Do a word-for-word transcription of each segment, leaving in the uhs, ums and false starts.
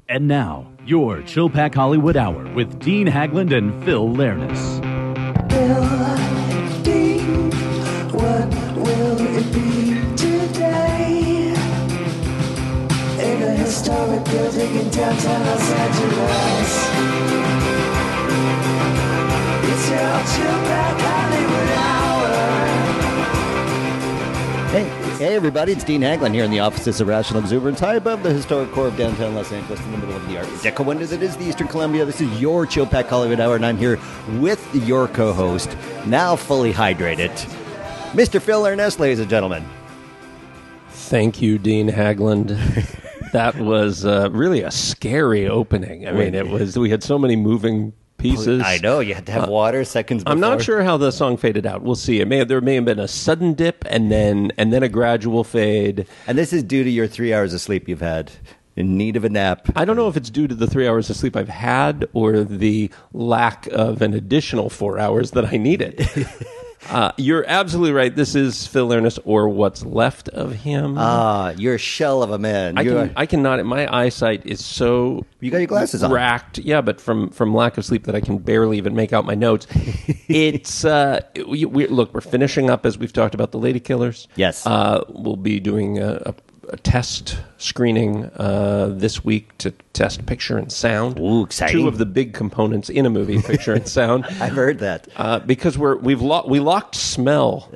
And now, your Chill Pack Hollywood Hour with Dean Hagland and Phil Lernis. Bill, Dean, what will it be today? In a historic building in downtown Los Angeles, it's your Chill Pack Hollywood Hour. Hey. Hey everybody, it's Dean Hagland here in the offices of Rational Exuberance, high above the historic core of downtown Los Angeles, in the middle of the Art Deco windows. It is the Eastern Columbia. This is your Chill Pack Hollywood Hour, and I'm here with your co-host, now fully hydrated, Mister Phil Lernis, ladies and gentlemen. Thank you, Dean Hagland. That was uh, really a scary opening. I mean, it was. We had so many moving pieces. I know, you had to have water seconds before. I'm not sure how the song faded out. We'll see. It may have, there may have been a sudden dip and then and then a gradual fade. And this is due to your three hours of sleep you've had. In need of a nap. I don't know if it's due to the three hours of sleep I've had or the lack of an additional four hours that I needed. Uh, you're absolutely right. This is Phil Lernis, or what's left of him. Ah, you're a shell of a man. I you're can, I cannot. My eyesight is so you got your glasses on. Racked, yeah, but from, from lack of sleep that I can barely even make out my notes. It's uh, we, we, look, we're finishing up as we've talked about the Lady Killers. Yes, uh, we'll be doing a, a, a test screening uh, this week to test picture and sound. Ooh, exciting! Two of the big components in a movie, picture and sound. I've heard that uh, because we're we've lo- we locked smell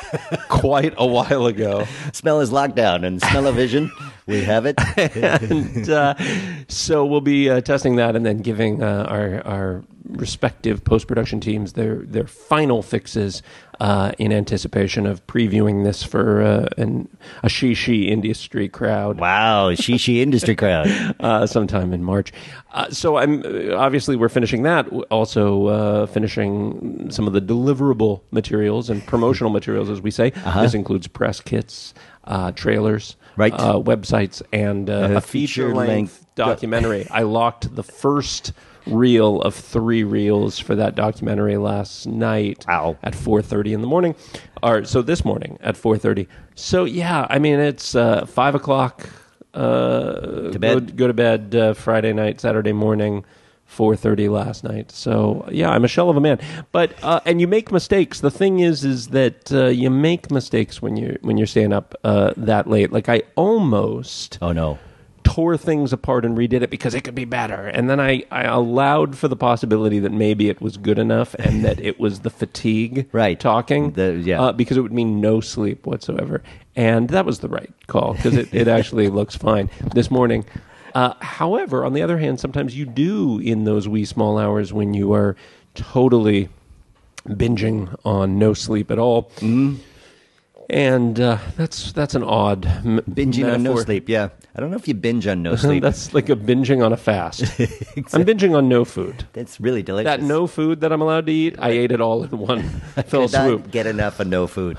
quite a while ago. Smell is locked down, and smell-o-vision, we have it. and uh, so we'll be uh, testing that, and then giving uh, our our respective post-production teams their their final fixes uh, in anticipation of previewing this for uh, an, a shishi industry crowd. Wow, shishi industry crowd. uh, sometime in March. Uh, so I'm obviously we're finishing that. Also uh, finishing some of the deliverable materials and promotional materials, as we say. Uh-huh. This includes press kits, uh, trailers, right, uh, websites, and uh, uh, a feature-length feature documentary. I locked the first reel of three reels for that documentary last night. Wow. At four thirty in the morning, or so this morning at four thirty. So yeah, I mean it's uh, five o'clock. Uh, to bed. Go, go to bed uh, Friday night, Saturday morning, four thirty last night. So yeah, I'm a shell of a man. But uh, and you make mistakes. The thing is, is that uh, you make mistakes when you when you're staying up uh, that late. Like I almost. Oh no. Tore things apart and redid it because it could be better. And then I, I allowed for the possibility that maybe it was good enough and that it was the fatigue right. talking. The, yeah. uh, because it would mean no sleep whatsoever. And that was the right call because it, it actually looks fine this morning. Uh, however, on the other hand, sometimes you do in those wee small hours when you are totally binging on no sleep at all. Mm. And uh, that's that's an odd m- binging metaphor. on no sleep. Yeah, I don't know if you binge on no sleep. That's like a binging on a fast. Exactly. I'm binging on no food. That's really delicious. That no food that I'm allowed to eat, I ate it all in one fell Did not swoop. Get enough of no food.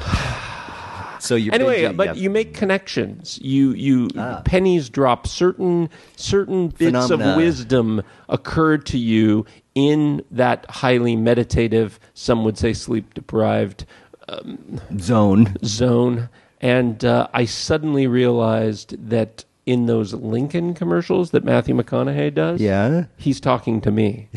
So you anyway, binging, but yeah. you make connections. You you ah. pennies drop. Certain certain bits Phenomena. of wisdom occurred to you in that highly meditative, some would say sleep deprived um, zone zone. And uh, I suddenly realized that in those Lincoln commercials that Matthew McConaughey does, yeah, he's talking to me.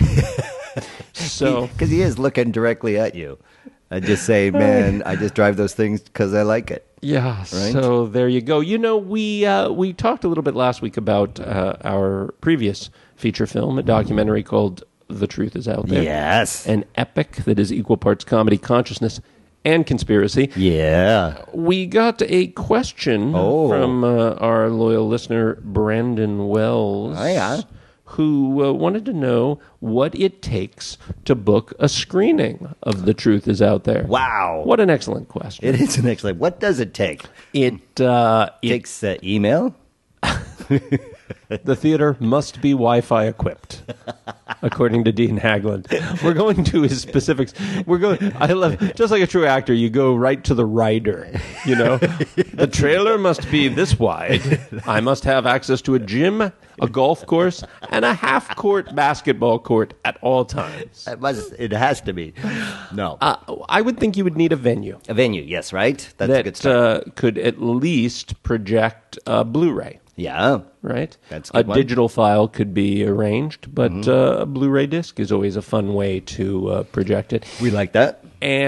So, because he, he is looking directly at you. I just say, man, I just drive those things because I like it. Yeah, right? So there you go. You know, we uh, we talked a little bit last week about uh, our previous feature film, a documentary called The Truth Is Out There. Yes. An epic that is equal parts comedy, consciousness, and conspiracy. Yeah. We got a question oh. from uh, our loyal listener, Brandon Wells. Oh, yeah. Who uh, wanted to know what it takes to book a screening of The Truth Is Out There. Wow. What an excellent question. It is an excellent. What does it take? It, uh, it takes uh, email? The theater must be Wi-Fi equipped, according to Dean Hagland. We're going to his specifics. We're going. I love, just like a true actor, you go right to the writer. You know, the trailer must be this wide. I must have access to a gym, a golf course, and a half-court basketball court at all times. It must. It has to be. No, uh, I would think you would need a venue. A venue, yes, right. That's that a good start. Uh, could at least project uh, Blu-ray. Yeah. right? That's a a good one. digital file could be arranged, but Mm-hmm. uh, a Blu-ray disc is always a fun way to uh, project it. We like that.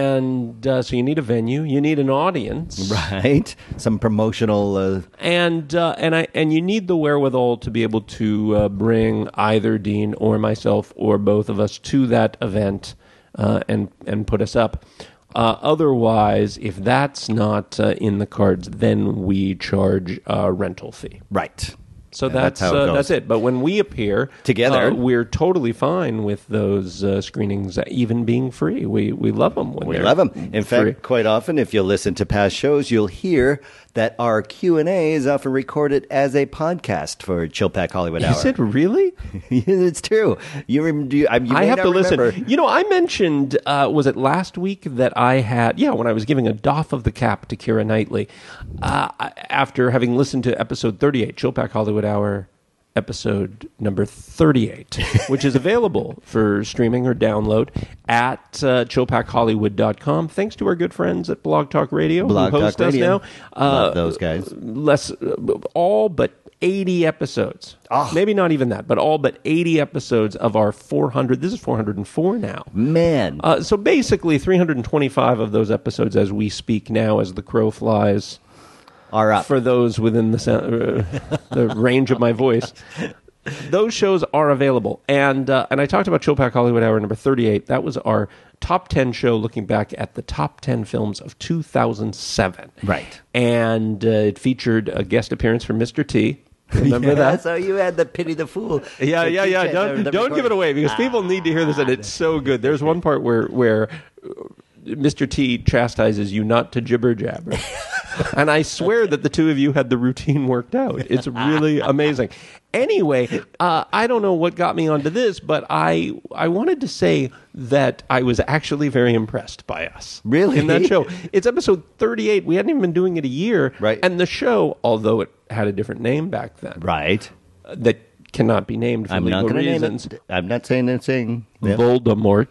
And uh, so you need a venue, you need an audience, Right. Some promotional. Uh, and uh, and I and you need the wherewithal to be able to uh, bring either Dean or myself or both of us to that event uh, and and put us up. Uh, otherwise, if that's not uh, in the cards, then we charge a rental fee. right. So And that's that's how it uh, goes. that's it. But when we appear Together. uh, we're totally fine with those uh, screenings even being free. We we love them. When We they're love them. In free. fact, quite often, if you listen to past shows, you'll hear that our Q and A is often recorded as a podcast for Chillpack Hollywood Hour. Is it really? It's true. You, rem- do you, I, you I may have not to listen. remember. You know, I mentioned, uh, was it last week that I had, yeah, when I was giving a doff of the cap to Keira Knightley, uh, after having listened to episode thirty-eight, Chillpack Hollywood Hour, episode number thirty-eight, which is available for streaming or download at uh, chillpack hollywood dot com. Thanks to our good friends at Blog Talk Radio Blog who host Talk Radio. us now. Love those guys. Less, uh, all but eighty episodes. Oh. Maybe not even that, but all but eighty episodes of our four hundred. This is four hundred four now. Man. Uh, so basically, three hundred twenty-five of those episodes as we speak now, as the crow flies, Are up. for those within the sound, uh, the range of my voice. Those shows are available, and uh, and I talked about Chillpack Hollywood Hour number thirty-eight. That was our top ten show, looking back at the top ten films of two thousand seven. Right. And uh, it featured a guest appearance from Mister T. Remember Yeah, that? So you had the Pity the Fool. Yeah, the yeah, yeah. teacher- Don't, the don't give it recording. away because people need to hear this, and it's so good. There's one part where where uh, Mister T chastises you not to jibber jabber, and I swear that the two of you had the routine worked out. It's really amazing. Anyway, uh, I don't know what got me onto this, but I I wanted to say that I was actually very impressed by us. Really? In that show. It's episode thirty-eight. We hadn't even been doing it a year. Right. And the show, although it had a different name back then, Right. uh, that cannot be named for I'm legal not going to name reasons. it. I'm not saying anything. Yeah. Voldemort.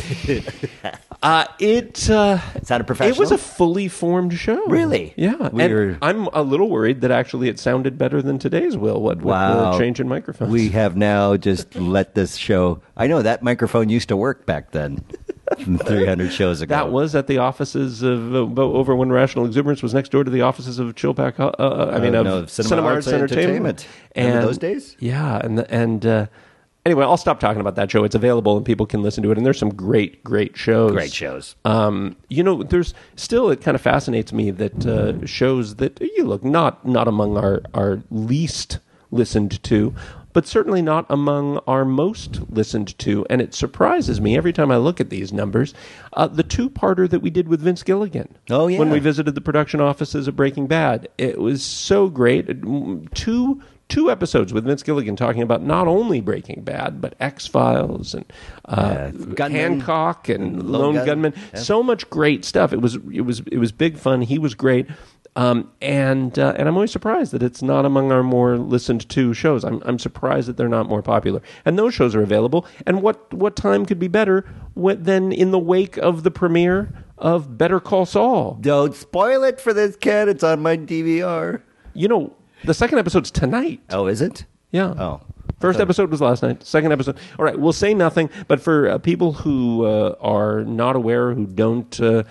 uh, it uh, Sounded it professional? was a fully formed show. Really? Yeah. We and were- I'm a little worried that actually it sounded better than today's will. What with Wow. the change in microphones? We have now just let this show. I know that microphone used to work back then, three hundred shows ago. That was at the offices of uh, bo- over when Rational Exuberance was next door to the offices of Chillpack. Uh, uh, I mean, Uh, of no, of Cinema Arts and Entertainment. Remember those days? Yeah, and the, and uh, anyway, I'll stop talking about that show. It's available and people can listen to it. And there's some great, great shows. Great shows. Um, you know, there's still, it kind of fascinates me that uh, shows that you look not not among our our least listened to, but certainly not among our most listened to. And it surprises me every time I look at these numbers. Uh, the two-parter that we did with Vince Gilligan. Oh, yeah. When we visited the production offices of Breaking Bad. It was so great. It- Two two episodes with Vince Gilligan talking about not only Breaking Bad, but X-Files and uh, Yeah, Gunman. Hancock and Lone Lone Gun. Gunman. Yeah. So much great stuff. It was it was it was big fun. He was great. Um, and uh, and I'm always surprised that it's not among our more listened to shows. I'm I'm surprised that they're not more popular. And those shows are available. And what what time could be better wh- than in the wake of the premiere of Better Call Saul? Don't spoil it for this kid. It's on my D V R. You know, the second episode's tonight. Oh, is it? Yeah. Oh. First episode was last night. Second episode. All right, we'll say nothing. But for uh, people who uh, are not aware, who don't, uh,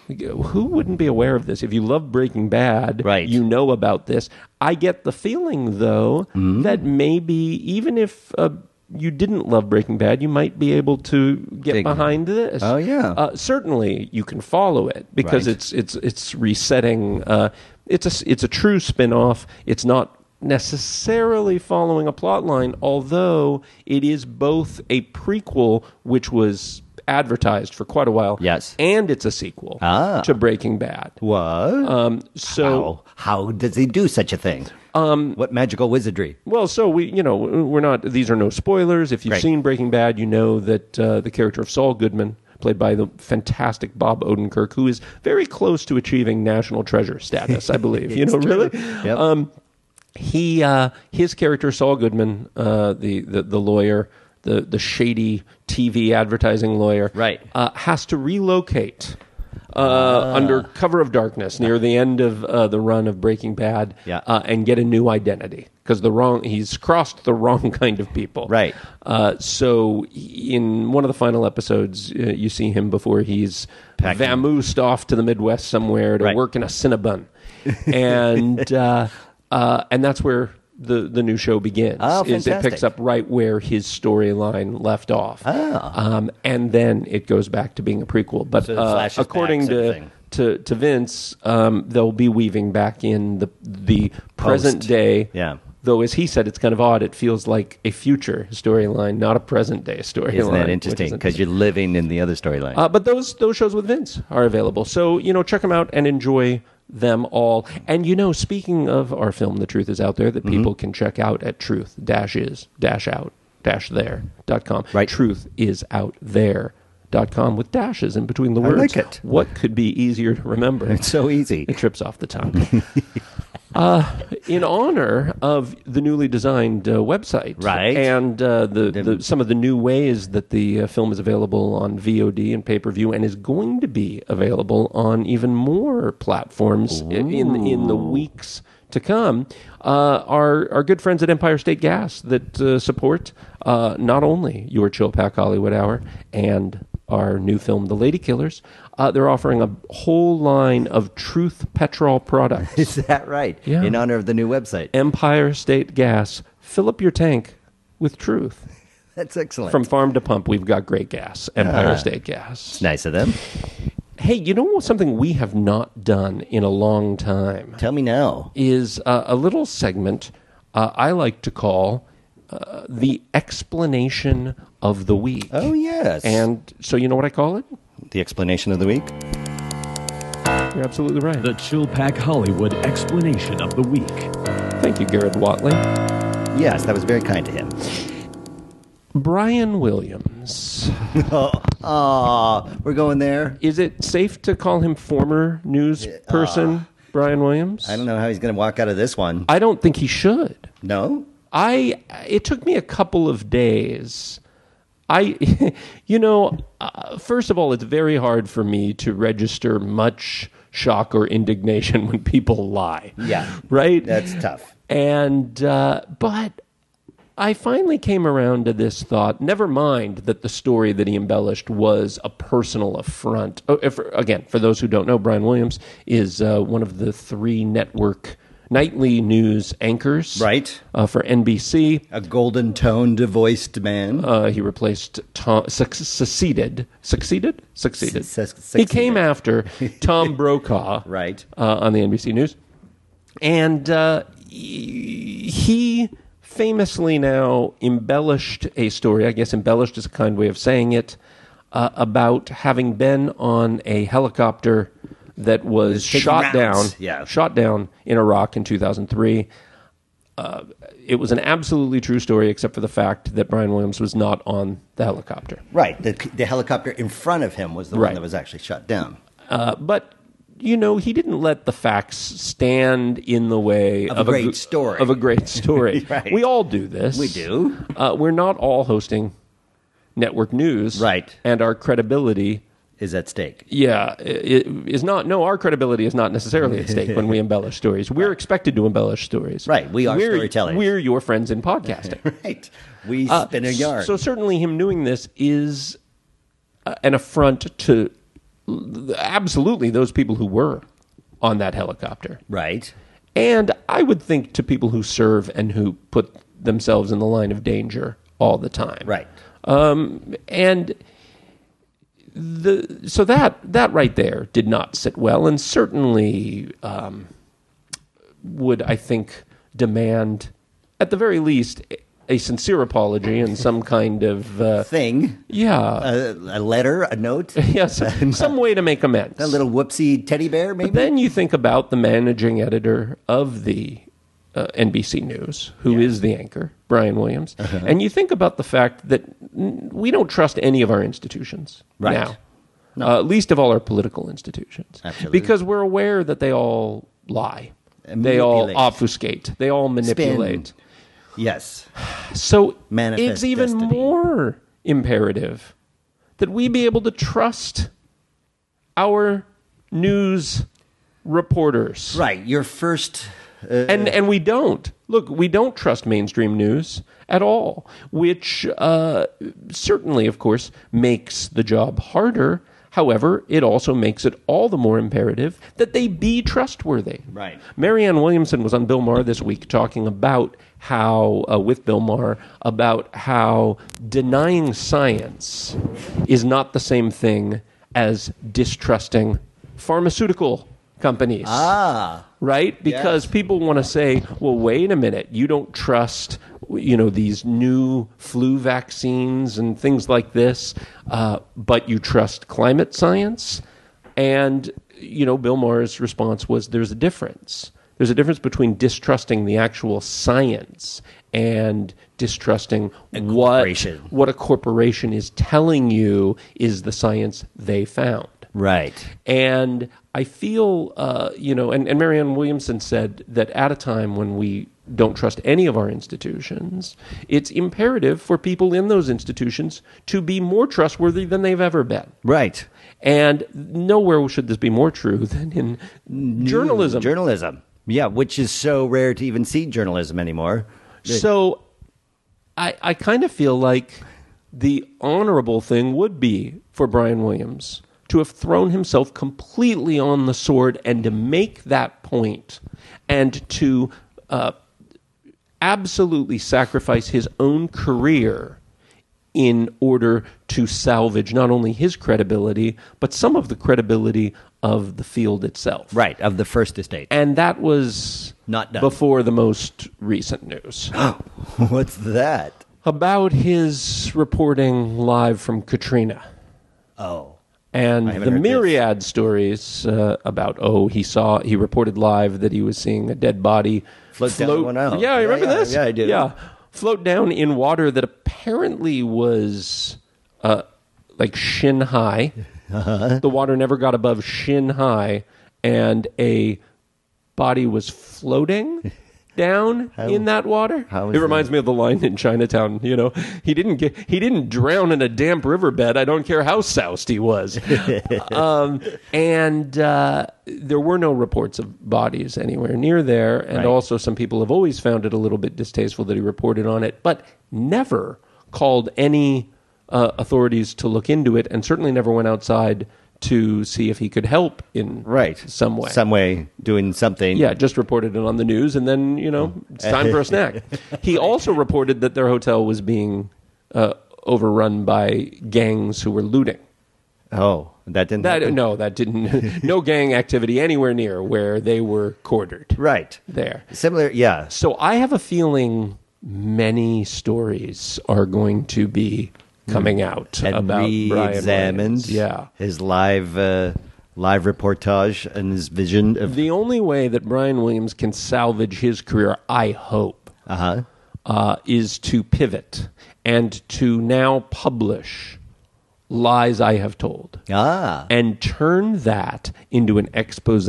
who wouldn't be aware of this? If you love Breaking Bad, Right. you know about this. I get the feeling, though, Mm-hmm. that maybe even if uh, you didn't love Breaking Bad, you might be able to get Dig- behind this. Oh, yeah. Uh, certainly, you can follow it because Right. it's it's it's resetting. Uh, it's a it's a true spin-off. It's not necessarily following a plot line, although it is both a prequel, which was advertised for quite a while, Yes. and it's a sequel Ah. to Breaking Bad. What? Um, so, how, how does he do such a thing? Um, what magical wizardry? well, so we, you know, we're not. These are no spoilers. If you've Right. seen Breaking Bad, you know that uh, the character of Saul Goodman, played by the fantastic Bob Odenkirk, who is very close to achieving national treasure status, I believe. You know, really. Yep. Um, he uh, his character Saul Goodman, uh, the, the the lawyer, the the shady T V advertising lawyer, Right. uh, has to relocate uh, under cover of darkness near the end of uh, the run of Breaking Bad, Yeah. uh, and get a new identity because the wrong he's crossed the wrong kind of people. Right. Uh, so in one of the final episodes, uh, you see him before he's Packing. vamoosed off to the Midwest somewhere to Right. work in a Cinnabon, and uh, uh, and that's where the the new show begins. Oh, is it fantastic. picks up right where his storyline left off, Ah. um, and then it goes back to being a prequel. But So it uh, flashes back according sort of to, thing. to to Vince, um, they'll be weaving back in the the present Post. day. Yeah. Though, as he said, it's kind of odd. It feels like a future storyline, not a present day storyline. Isn't that which interesting? is Because you're living in the other storyline. uh, but those those shows with Vince are available. So, you know, check them out and enjoy them all. And, you know, speaking of our film, The Truth Is Out There, that Mm-hmm. people can check out at truth dash is dash out dash there dot com. Right. Truth is out there dot com with dashes in between the I words. like it. What could be easier to remember? It's so easy. It trips off the tongue. uh, in honor of the newly designed uh, website, Right. and uh, the, the some of the new ways that the uh, film is available on V O D and pay per view, and is going to be available on even more platforms i- in in the weeks to come. Uh, our our good friends at Empire State Gas that uh, support uh, not only your Chill Pack Hollywood Hour and our new film, The Lady Killers. Uh, they're offering a whole line of Truth Petrol products. Is that right? Yeah. In honor of the new website. Empire State Gas. Fill up your tank with truth. That's excellent. From farm to pump, we've got great gas. Empire Ah. State Gas. It's nice of them. Hey, you know what? Something we have not done in a long time Tell me now. is uh, a little segment uh, I like to call uh, the explanation of the week. Oh, yes. And so you know what I call it? the explanation of the week? You're absolutely right. The Chill Pack Hollywood explanation of the week. Thank you, Garrett Watley. Yes, that was very kind to him. Brian Williams. Aw, we're going there. Is it safe to call him former news person, Brian Williams? I don't know how he's going to walk out of this one. I don't think he should. No? I it took me a couple of days. I you know, uh, first of all, it's very hard for me to register much shock or indignation when people lie. Yeah. Right? That's tough. And uh, but I finally came around to this thought. Never mind that the story that he embellished was a personal affront. Oh, if, again, for those who don't know, Brian Williams is uh, one of the three network nightly news anchors, Right. Uh, for N B C. A golden-toned, voiced man. Uh, he replaced Tom. Suc- succeeded. Succeeded. Succeeded. Su- su- He succeeded. came after Tom Brokaw, Right. uh, on the N B C News, and uh, he famously now embellished a story. I guess embellished is a kind way of saying it, uh, about having been on a helicopter that was taking shot down, rounds, yeah. shot down in Iraq in two thousand three. Uh, it was an absolutely true story, except for the fact that Brian Williams was not on the helicopter. Right. The, the helicopter in front of him was the Right. one that was actually shut down. Uh, but you know, he didn't let the facts stand in the way Of of, a great gr- story. Of a great story. Right. We all do this. We do. Uh, we're not all hosting network news, Right. And our credibility, Is at stake. yeah, i- i- is not. No, our credibility is not necessarily at stake when we embellish stories. We're expected to embellish stories, Right, we are we're, storytellers. We're your friends in podcasting. Right. We Uh, spin a yarn. So certainly, him doing this is uh, an affront to l- absolutely those people who were on that helicopter. right. And I would think to people who serve and who put themselves in the line of danger all the time. Right. Um, and the so that that right there did not sit well, and certainly um, would, I think, demand at the very least a sincere apology and some kind of uh, Thing. yeah A, a letter, a note, yes some way to make amends. a little whoopsie teddy bear, maybe? But then you think about the managing editor of the uh, N B C News, who is the anchor, Brian Williams, Uh-huh. and you think about the fact that mm, we don't trust any of our institutions Right. now, No. uh, least of all our political institutions, Absolutely. because we're aware that they all lie, And they all manipulate. obfuscate, they all manipulate. Yes. So Manifest it's even destiny. more imperative that we be able to trust our news reporters. Right. Your first. Uh, And and we don't. Look, we don't trust mainstream news at all, which uh, certainly, of course, makes the job harder. However, it also makes it all the more imperative that they be trustworthy. Right. Marianne Williamson was on Bill Maher this week talking about how, uh, with Bill Maher, about how denying science is not the same thing as distrusting pharmaceutical companies. ah. Right? Because Yes. people want to say, well, wait a minute, you don't trust, you know, these new flu vaccines and things like this, uh, but you trust climate science? And, you know, Bill Maher's response was there's a difference. There's a difference between distrusting the actual science and distrusting what, corporation. what a corporation is telling you is the science they found. Right. And I feel, uh, you know, and, and Marianne Williamson said that at a time when we don't trust any of our institutions, it's imperative for people in those institutions to be more trustworthy than they've ever been. Right. And nowhere should this be more true than in journalism. Journalism. Yeah, which is so rare to even see journalism anymore. So I, I kind of feel like the honorable thing would be for Brian Williams to have thrown himself completely on the sword and to make that point and to uh, absolutely sacrifice his own career in order to salvage not only his credibility, but some of the credibility of the field itself. Right, of the first estate. And that was Not done. before the most recent news. What's that? About his reporting live from Katrina. Oh. And I haven't the heard this. myriad stories uh, about, oh, he saw, he reported live that he was seeing a dead body Float down the one out. Yeah, you Yeah, remember yeah, this? yeah, I do. Yeah, float down in water that apparently was uh, like shin high. Uh-huh. The water never got above shin high, and a body was floating down in that water. how it is reminds that? me of the line in Chinatown. You know, he didn't get he didn't drown in a damp riverbed. I don't care how soused he was. um, and uh, there were no reports of bodies anywhere near there. And Right. also, some people have always found it a little bit distasteful that he reported on it, but never called any uh, authorities to look into it, and certainly never went outside to see if he could help in Right. some way. Some way, doing something. Yeah, just reported it on the news, and then, you know, it's time for a snack. He also reported that their hotel was being uh, overrun by gangs who were looting. Oh, that didn't That happen? no, that didn't. No gang activity anywhere near where they were quartered. Right. There. Similar, yeah. So I have a feeling many stories are going to be coming out And about Brian re-examined Williams. Yeah. his live uh, live reportage and his vision of The only way that Brian Williams can salvage his career, I hope, uh-huh. uh, is to pivot and to now publish lies I have told Ah. and turn that into an expose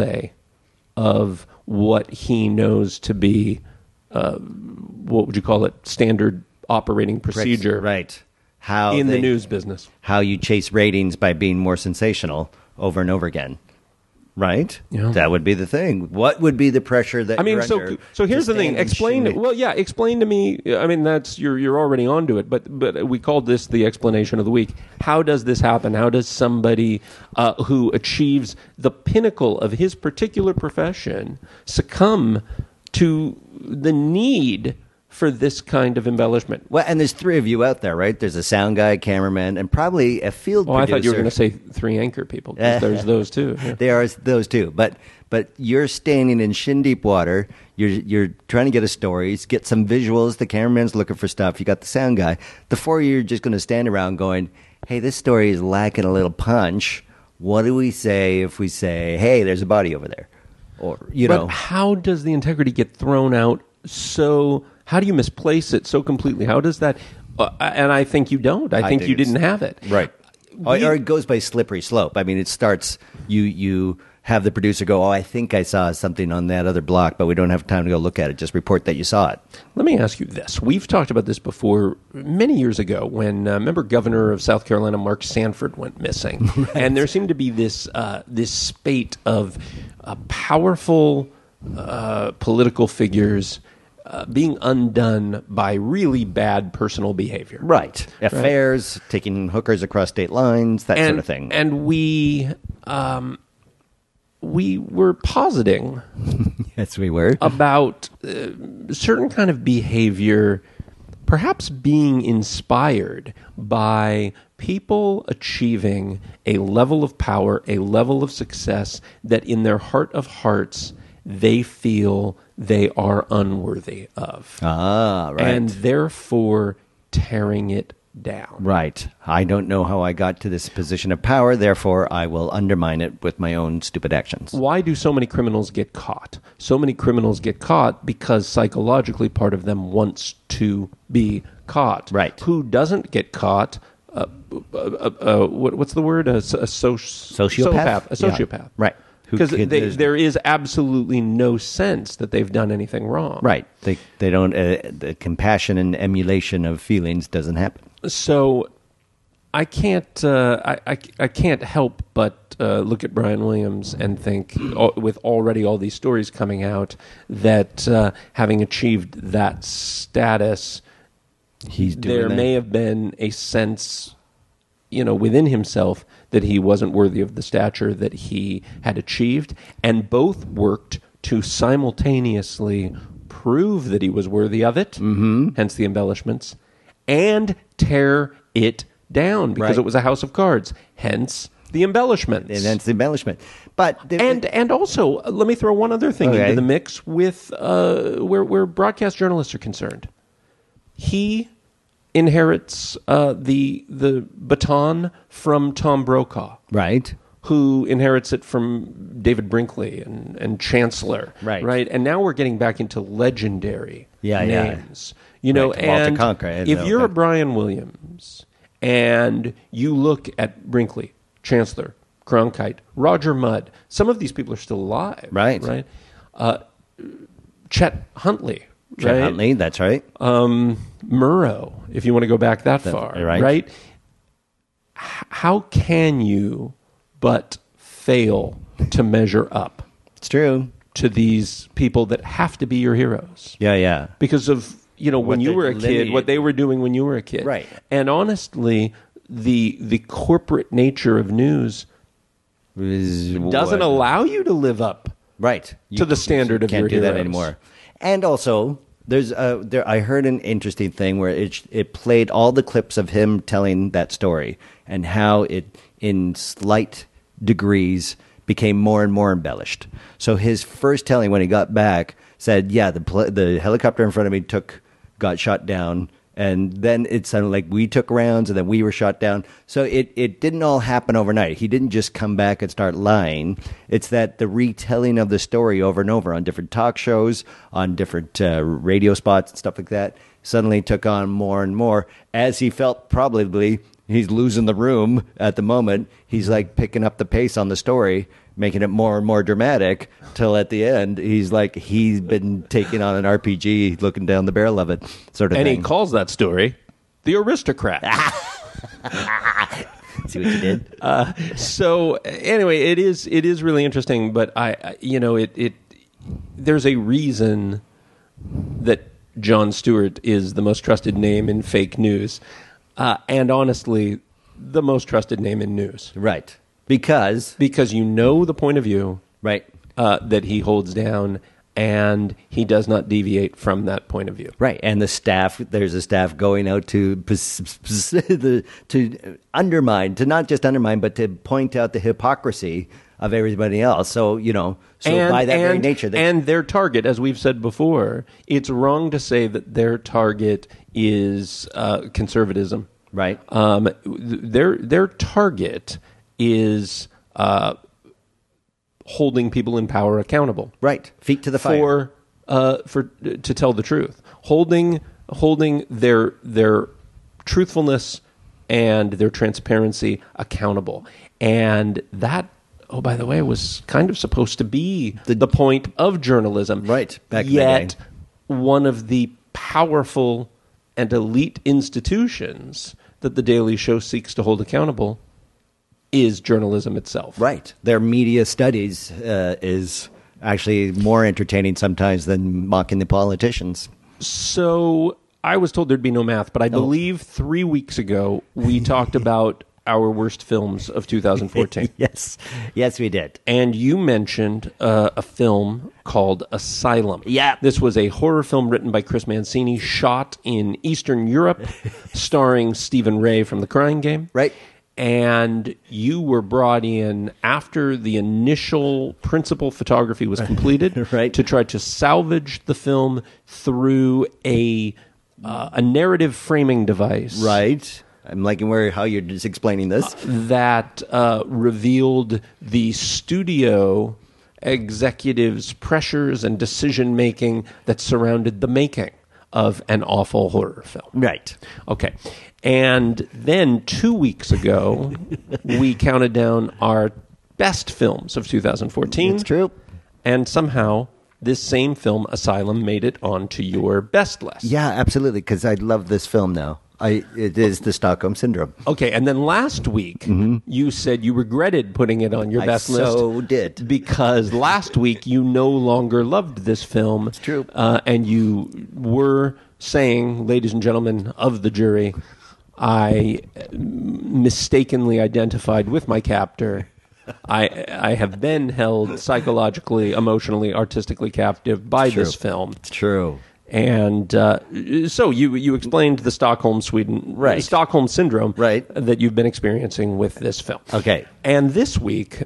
of what he knows to be, uh, what would you call it, standard operating procedure Right. How in they- the news business. How you chase ratings by being more sensational over and over again. Right? Yeah. That would be the thing. What would be the pressure that I mean, you're so under so here's to the thing. stand and Explain. shin- Well, yeah, explain to me. I mean, that's you're you're already onto it, but but we called this the explanation of the week. How does this happen? How does somebody uh, who achieves the pinnacle of his particular profession succumb to the need for this kind of embellishment? Well, and there's three of you out there, right? There's a sound guy, cameraman, and probably a field Oh, I producer. thought you were going to say three anchor people. 'Cause there's those too. Yeah. There are those two, but but you're standing in shin deep water. You're you're trying to get a story, get some visuals. The cameraman's looking for stuff. You got the sound guy. The four of you are just going to stand around going, "Hey, this story is lacking a little punch. What do we say if we say, hey, there's a body over there?" Or you but know, how does the integrity get thrown out so? How do you misplace it so completely? How does that? Uh, and I think you don't. I, think, think you it's- didn't have it. right? Or, We- or it goes by slippery slope. I mean, it starts you you have the producer go, oh, I think I saw something on that other block, but we don't have time to go look at it. Just report that you saw it. Let me ask you this. We've talked about this before many years ago when, uh, remember, Governor of South Carolina Mark Sanford went missing. Right. And there seemed to be this, uh, this spate of uh, powerful uh, political figures uh, being undone by really bad personal behavior. Right. Affairs, right. Taking hookers across state lines, that and, sort of thing. And we... Um, we were positing yes, we were about uh, certain kind of behavior perhaps being inspired by people achieving a level of power, a level of success that in their heart of hearts they feel they are unworthy of. Ah, right. And therefore tearing it down. Right. I don't know how I got to this position of power, therefore I will undermine it with my own stupid actions. Why do so many criminals get caught? So many criminals get caught because psychologically part of them wants to be caught. Right. Who doesn't get caught? Uh, uh, uh, uh, what, what's the word? A, a soci- sociopath? A sociopath. Yeah. Right. Because there is absolutely no sense that they've done anything wrong. Right. They they don't. Uh, the compassion and emulation of feelings doesn't happen. So, I can't. Uh, I, I I can't help but uh, look at Brian Williams and think, uh, with already all these stories coming out, that uh, having achieved that status, he's doing there that. may have been a sense, you know, within himself that he wasn't worthy of the stature that he had achieved, and both worked to simultaneously prove that he was worthy of it, mm-hmm. hence the embellishments, and tear it down because right. it was a house of cards, hence the embellishments. And hence the embellishment. But the, and and also, uh, let me throw one other thing okay. into the mix with uh, where where broadcast journalists are concerned. He inherits uh, the the baton from Tom Brokaw, right? Who inherits it from David Brinkley and, and Chancellor, right? Right, and now we're getting back into legendary yeah, names. Yeah. You know, right. Walter and Cronkite, if no, you're but... a Brian Williams and you look at Brinkley, Chancellor, Cronkite, Roger Mudd, some of these people are still alive, right? Right. Uh, Chet Huntley. Chet right? Huntley, that's right. Um, Murrow, if you want to go back that, that far, right? right? H- how can you but fail to measure up? It's true. To these people that have to be your heroes. Yeah, yeah. Because of, you know, when what you were a lineage. kid, what they were doing when you were a kid. Right. And honestly, the the corporate nature of news Is doesn't what? allow you to live up right to the standard you of can't your do heroes. that anymore. And also, there's a, there. I heard an interesting thing where it it played all the clips of him telling that story and how it, in slight degrees, became more and more embellished. So his first telling when he got back said, "Yeah, the pl- the helicopter in front of me took got shot down." And then it sounded like we took rounds and then we were shot down. So it, it didn't all happen overnight. He didn't just come back and start lying. It's that the retelling of the story over and over on different talk shows, on different uh, radio spots and stuff like that, suddenly took on more and more as he felt probably he's losing the room at the moment. He's like picking up the pace on the story, making it more and more dramatic till at the end he's like he's been taking on an R P G, looking down the barrel of it, sort of and thing. He calls that story The Aristocrat. See what you did? Uh, so anyway, it is it is really interesting, but I, I you know it it there's a reason that Jon Stewart is the most trusted name in fake news, uh, and honestly, the most trusted name in news. Right. Because because you know the point of view right uh, that he holds down, and he does not deviate from that point of view. Right, and the staff, there's a staff going out to the to undermine, to not just undermine, but to point out the hypocrisy of everybody else. So, you know, so and, by that and, very nature. They, and their target, as we've said before, it's wrong to say that their target is uh, conservatism. Right. Um, their their target is uh, holding people in power accountable. Right. Feet to the fire. For uh, for to tell the truth, holding holding their their truthfulness and their transparency accountable, and that oh, by the way, was kind of supposed to be the, the point of journalism. Right, back in the Yet, day. one of the powerful and elite institutions that The Daily Show seeks to hold accountable is journalism itself. Right. Their media studies uh, is actually more entertaining sometimes than mocking the politicians. So I was told there'd be no math, but I believe three weeks ago we talked about our worst films of two thousand fourteen. Yes. Yes, we did. And you mentioned uh, a film called Asylum. Yeah. This was a horror film written by Chris Mancini, shot in Eastern Europe, starring Stephen Ray from The Crying Game. Right. And you were brought in after the initial principal photography was completed Right. to try to salvage the film through a uh, a narrative framing device. Right. I'm liking where how you're just explaining this. That uh, revealed the studio executives' pressures and decision making that surrounded the making of an awful horror film. Right. Okay. And then two weeks ago, we counted down our best films of two thousand fourteen. It's true. And somehow, this same film, Asylum, made it onto your best list. Yeah, absolutely, because I love this film now. I, it is the Stockholm Syndrome. Okay, and then last week, you said you regretted putting it on your Mm-hmm. I best list. so did. Because last week you no longer loved this film. It's true. Uh, and you were saying, ladies and gentlemen of the jury, I mistakenly identified with my captor. I I have been held psychologically, emotionally, artistically captive by true. this film. It's true. And uh, so you you explained the Stockholm Sweden Right. Stockholm syndrome Right. that you've been experiencing with this film. Okay. And this week,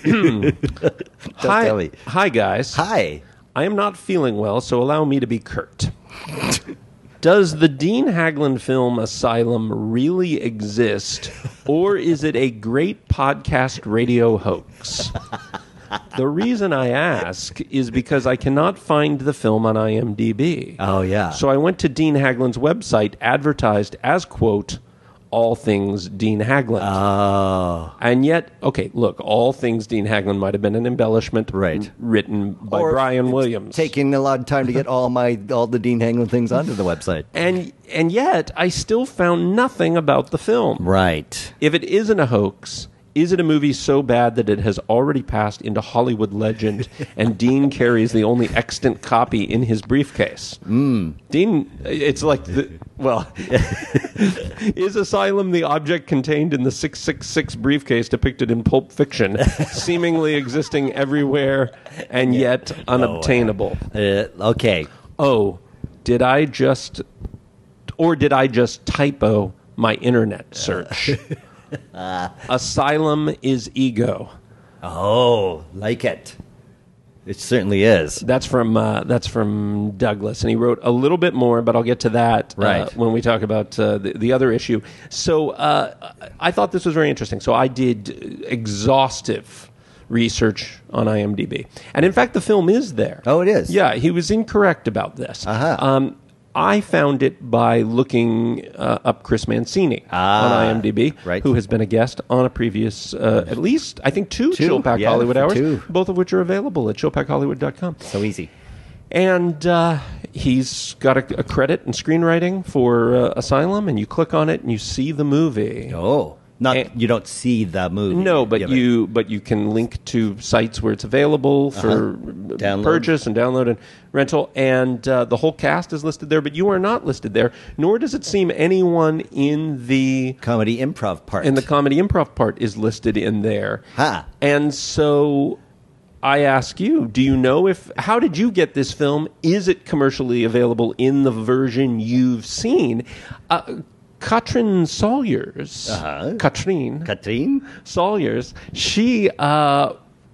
hi, tell me. hi guys. Hi. I am not feeling well, so allow me to be curt. Does the Dean Haglund film Asylum really exist, or is it a great podcast radio hoax? The reason I ask is because I cannot find the film on IMDb. Oh, yeah. So I went to Dean Haglund's website, advertised as, quote, all things Dean Haglund. Oh. And yet, okay, look, all things Dean Haglund might have been an embellishment Right. w- written by Or Brian it's Williams. Taking a lot of time to get all my all the Dean Haglund things onto the website. and and yet, I still found nothing about the film. Right. If it isn't a hoax, is it a movie so bad that it has already passed into Hollywood legend and Dean carries the only extant copy in his briefcase? Mm. Dean, it's like, the, well, is Asylum the object contained in the six six six briefcase depicted in Pulp Fiction, seemingly existing everywhere and yet unobtainable? Uh, okay. Oh, did I just, or did I just typo my internet search? Asylum is ego. Oh, like it. It certainly is. That's from uh, that's from Douglas, and he wrote a little bit more, but I'll get to that uh, Right. when we talk about uh, the, the other issue. So uh, I thought this was very interesting. So I did exhaustive research on IMDb, and in fact, the film is there. Oh, it is? Yeah, he was incorrect about this. Uh-huh. Um, I found it by looking uh, up Chris Mancini Ah, on IMDb, right. who has been a guest on a previous, uh, at least, I think, two, Two, Chill Pack yeah, Hollywood Hours, two. both of which are available at chill pack hollywood dot com. So easy. And uh, he's got a, a credit in screenwriting for uh, Asylum, and you click on it and you see the movie. Oh. Not And- you don't see the movie. No, but Yeah, you but you can link to sites where it's available for Download. purchase and download and rental, and uh, the whole cast is listed there. But you are not listed there, nor does it seem anyone in the comedy improv part. in the comedy improv part is listed in there. Ha. And so I ask you, do you know if how did you get this film? Is it commercially available in the version you've seen? Uh, Katrin Sawyers, Uh-huh. Katrin, Katrine? Sawyers, she, uh,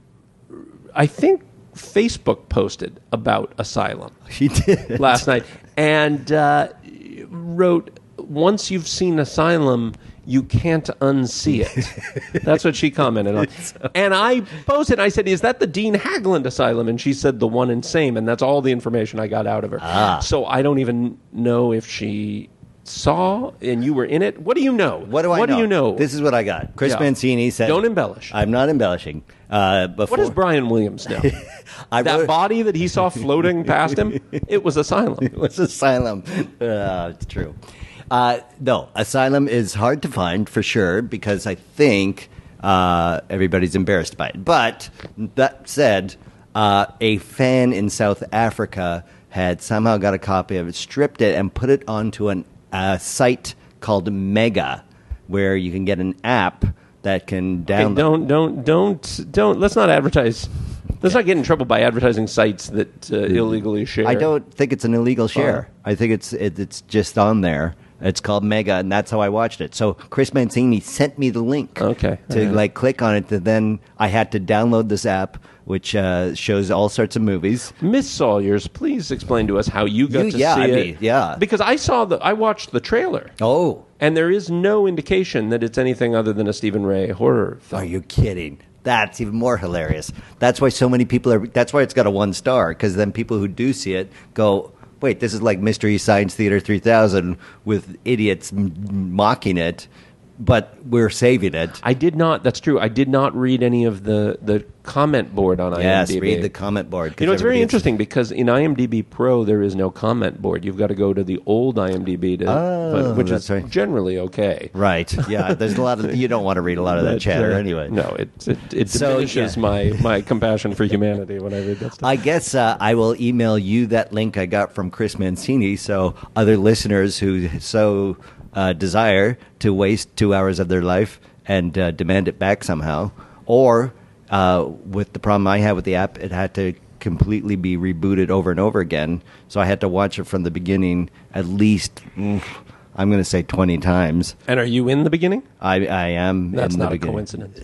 I think, Facebook posted about Asylum She did. last night and uh, wrote, once you've seen Asylum, you can't unsee it. That's what she commented on. And I posted, I said, is that the Dean Haglund Asylum? And she said, the one in Same, and that's all the information I got out of her. Ah. So I don't even know if she saw and you were in it. What do you know? What do I what know? do you know? This is what I got. Chris Yeah. Mancini said... Don't embellish. I'm not embellishing. Uh, before, What does Brian Williams know? I that wrote- body that he saw floating past him, it was Asylum. It was Asylum. Uh, it's true. Uh, no, Asylum is hard to find for sure because I think uh, everybody's embarrassed by it. But that said, uh, a fan in South Africa had somehow got a copy of it, stripped it, and put it onto an, a site called Mega, where you can get an app that can Okay, download. don't, don't, don't, don't. Let's not advertise. Let's not get in trouble by advertising sites that uh, illegally share. I don't think it's an illegal share. Oh. I think it's it, it's just on there. It's called Mega, and that's how I watched it. So Chris Mancini sent me the link. Okay. To Alright. like click on it. To then I had to download this app, which uh, shows all sorts of movies. Miss Sawyers, please explain to us how you got You- to yeah, see I it. mean, yeah. Because I saw the, I watched the trailer, Oh, and there is no indication that it's anything other than a Stephen Ray horror film. are you kidding? That's even more hilarious. That's why so many people are. That's why it's got a one star, because then people who do see it go, wait, this is like Mystery Science Theater three thousand with idiots m- mocking it, but we're saving it. I did not. That's true. I did not read any of the, the comment board on Yes, IMDb. read the comment board. 'cause You know, it's very everybody gets- interesting because in IMDb Pro there is no comment board. You've got to go to the old IMDb, to, Oh, but- which that's is right. generally okay. Right. Yeah. There's a lot of. You don't want to read a lot of that But, chatter uh, anyway. No, it it, it So, diminishes yeah. my, my compassion for humanity when I read that stuff. I guess uh, I will email you that link I got from Chris Mancini, so other listeners who so uh, desire to waste two hours of their life and uh, demand it back somehow, or uh, with the problem I had with the app, it had to completely be rebooted over and over again. So I had to watch it from the beginning at least. mm, I'm going to say twenty times. And are you in the beginning? I, I am. That's in the not a beginning. coincidence.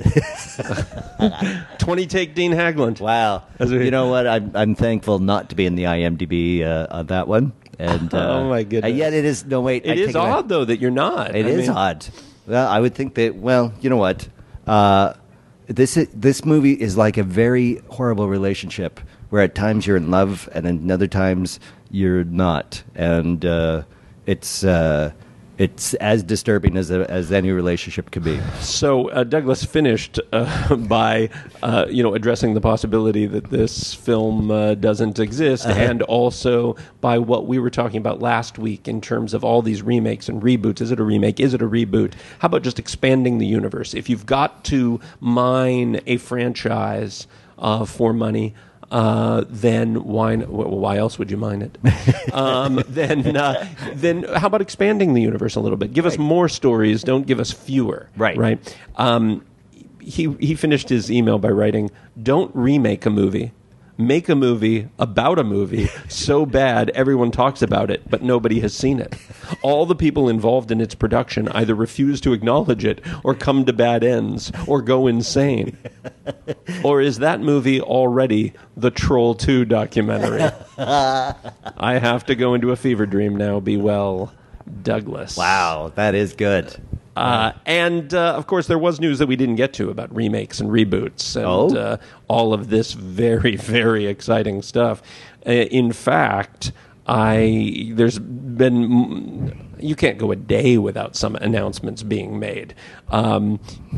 twenty take Dean Hagland. Wow. As we- You know what? I'm, I'm thankful not to be in the IMDb uh, on that one. And, uh, Oh, my goodness. And yet it is, no, wait. I It is take it back. odd, though, that you're not. It I is mean, odd. Well, I would think that, well, you know what? Uh, this, is, this movie is like a very horrible relationship where at times you're in love and then other times you're not. And uh, it's... Uh, It's as disturbing as a, as any relationship could be. So uh, Douglas finished uh, by, uh, you know, addressing the possibility that this film uh, doesn't exist, Uh-huh. and also by what we were talking about last week in terms of all these remakes and reboots. Is it a remake? Is it a reboot? How about just expanding the universe? If you've got to mine a franchise uh, for money, Uh, then why n- wh- why else would you mine it? um, then uh, then how about expanding the universe a little bit? Give us more stories. Don't give us fewer. Right. Right. Um, he he finished his email by writing, "Don't remake a movie. Make a movie about a movie so bad everyone talks about it, but nobody has seen it. All the people involved in its production either refuse to acknowledge it or come to bad ends or go insane. Or is that movie already the Troll two documentary? I have to go into a fever dream now. Be well, Douglas." Wow, that is good. Uh, and, uh, of course, there was news that we didn't get to about remakes and reboots and Oh? uh, all of this very, very exciting stuff. Uh, in fact, I there's been... You can't go a day without some announcements being made. Um,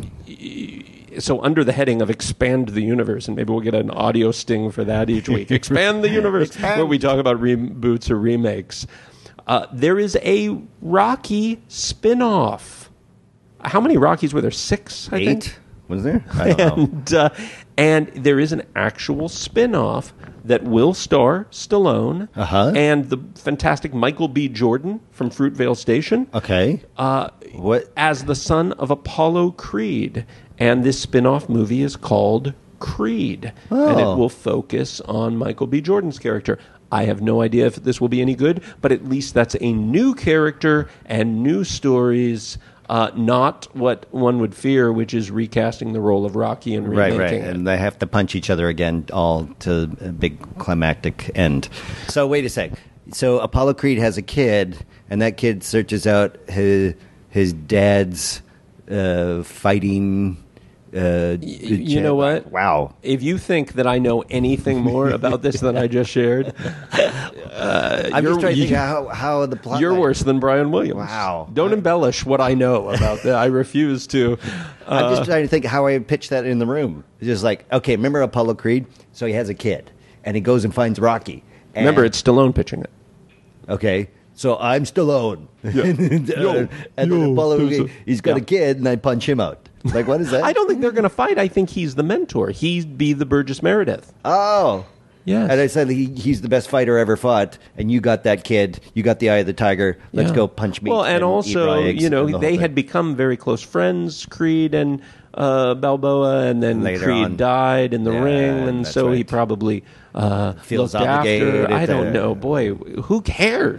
so under the heading of Expand the Universe, and maybe we'll get an audio sting for that each week, Expand the Universe, Expand. where we talk about reboots or remakes, uh, there is a Rocky spin-off. How many Rockies were there? Six, I think? Eight? Was there? I don't know. And, uh, and there is an actual spin-off that will star Stallone Uh-huh. and the fantastic Michael B. Jordan from Fruitvale Station Okay. uh, What? as the son of Apollo Creed. And this spin-off movie is called Creed. And it Oh. will focus on Michael B. Jordan's character. I have no idea if this will be any good, but at least that's a new character and new stories, uh, not what one would fear, which is recasting the role of Rocky and Right, remaking right. it. And they have to punch each other again, all to a big climactic end. So wait a sec. So Apollo Creed has a kid, and that kid searches out his his dad's uh, fighting Uh, you know what? Wow. If you think that I know anything more about this than I just shared, uh, I'm you're, just trying to you, think how, how the plot. you're line- worse than Brian Williams. Wow. Don't I- embellish what I know about that. I refuse to. I'm Uh, just trying to think how I would pitch that in the room. It's just like, okay, remember Apollo Creed? So he has a kid, and he goes and finds Rocky. And, remember, it's Stallone pitching it. okay. So I'm Stallone, and, uh, Yo, and yo, then Apollo, there's a- he's got a yeah. kid, and I punch him out. Like, what is that? I don't think they're going to fight. I think he's the mentor. He'd be the Burgess Meredith. Oh. Yes. And I said he, he's the best fighter ever fought, and you got that kid. You got the eye of the tiger. Let's Yeah. go punch me. Well, and, eat also, raw eggs you know, and the they whole had thing. become very close friends, Creed and uh, Balboa, and then Later Creed on. died in the Yeah, ring, and that's so he right. probably uh, Feels looked obligated after. I don't to- know, boy, who cares?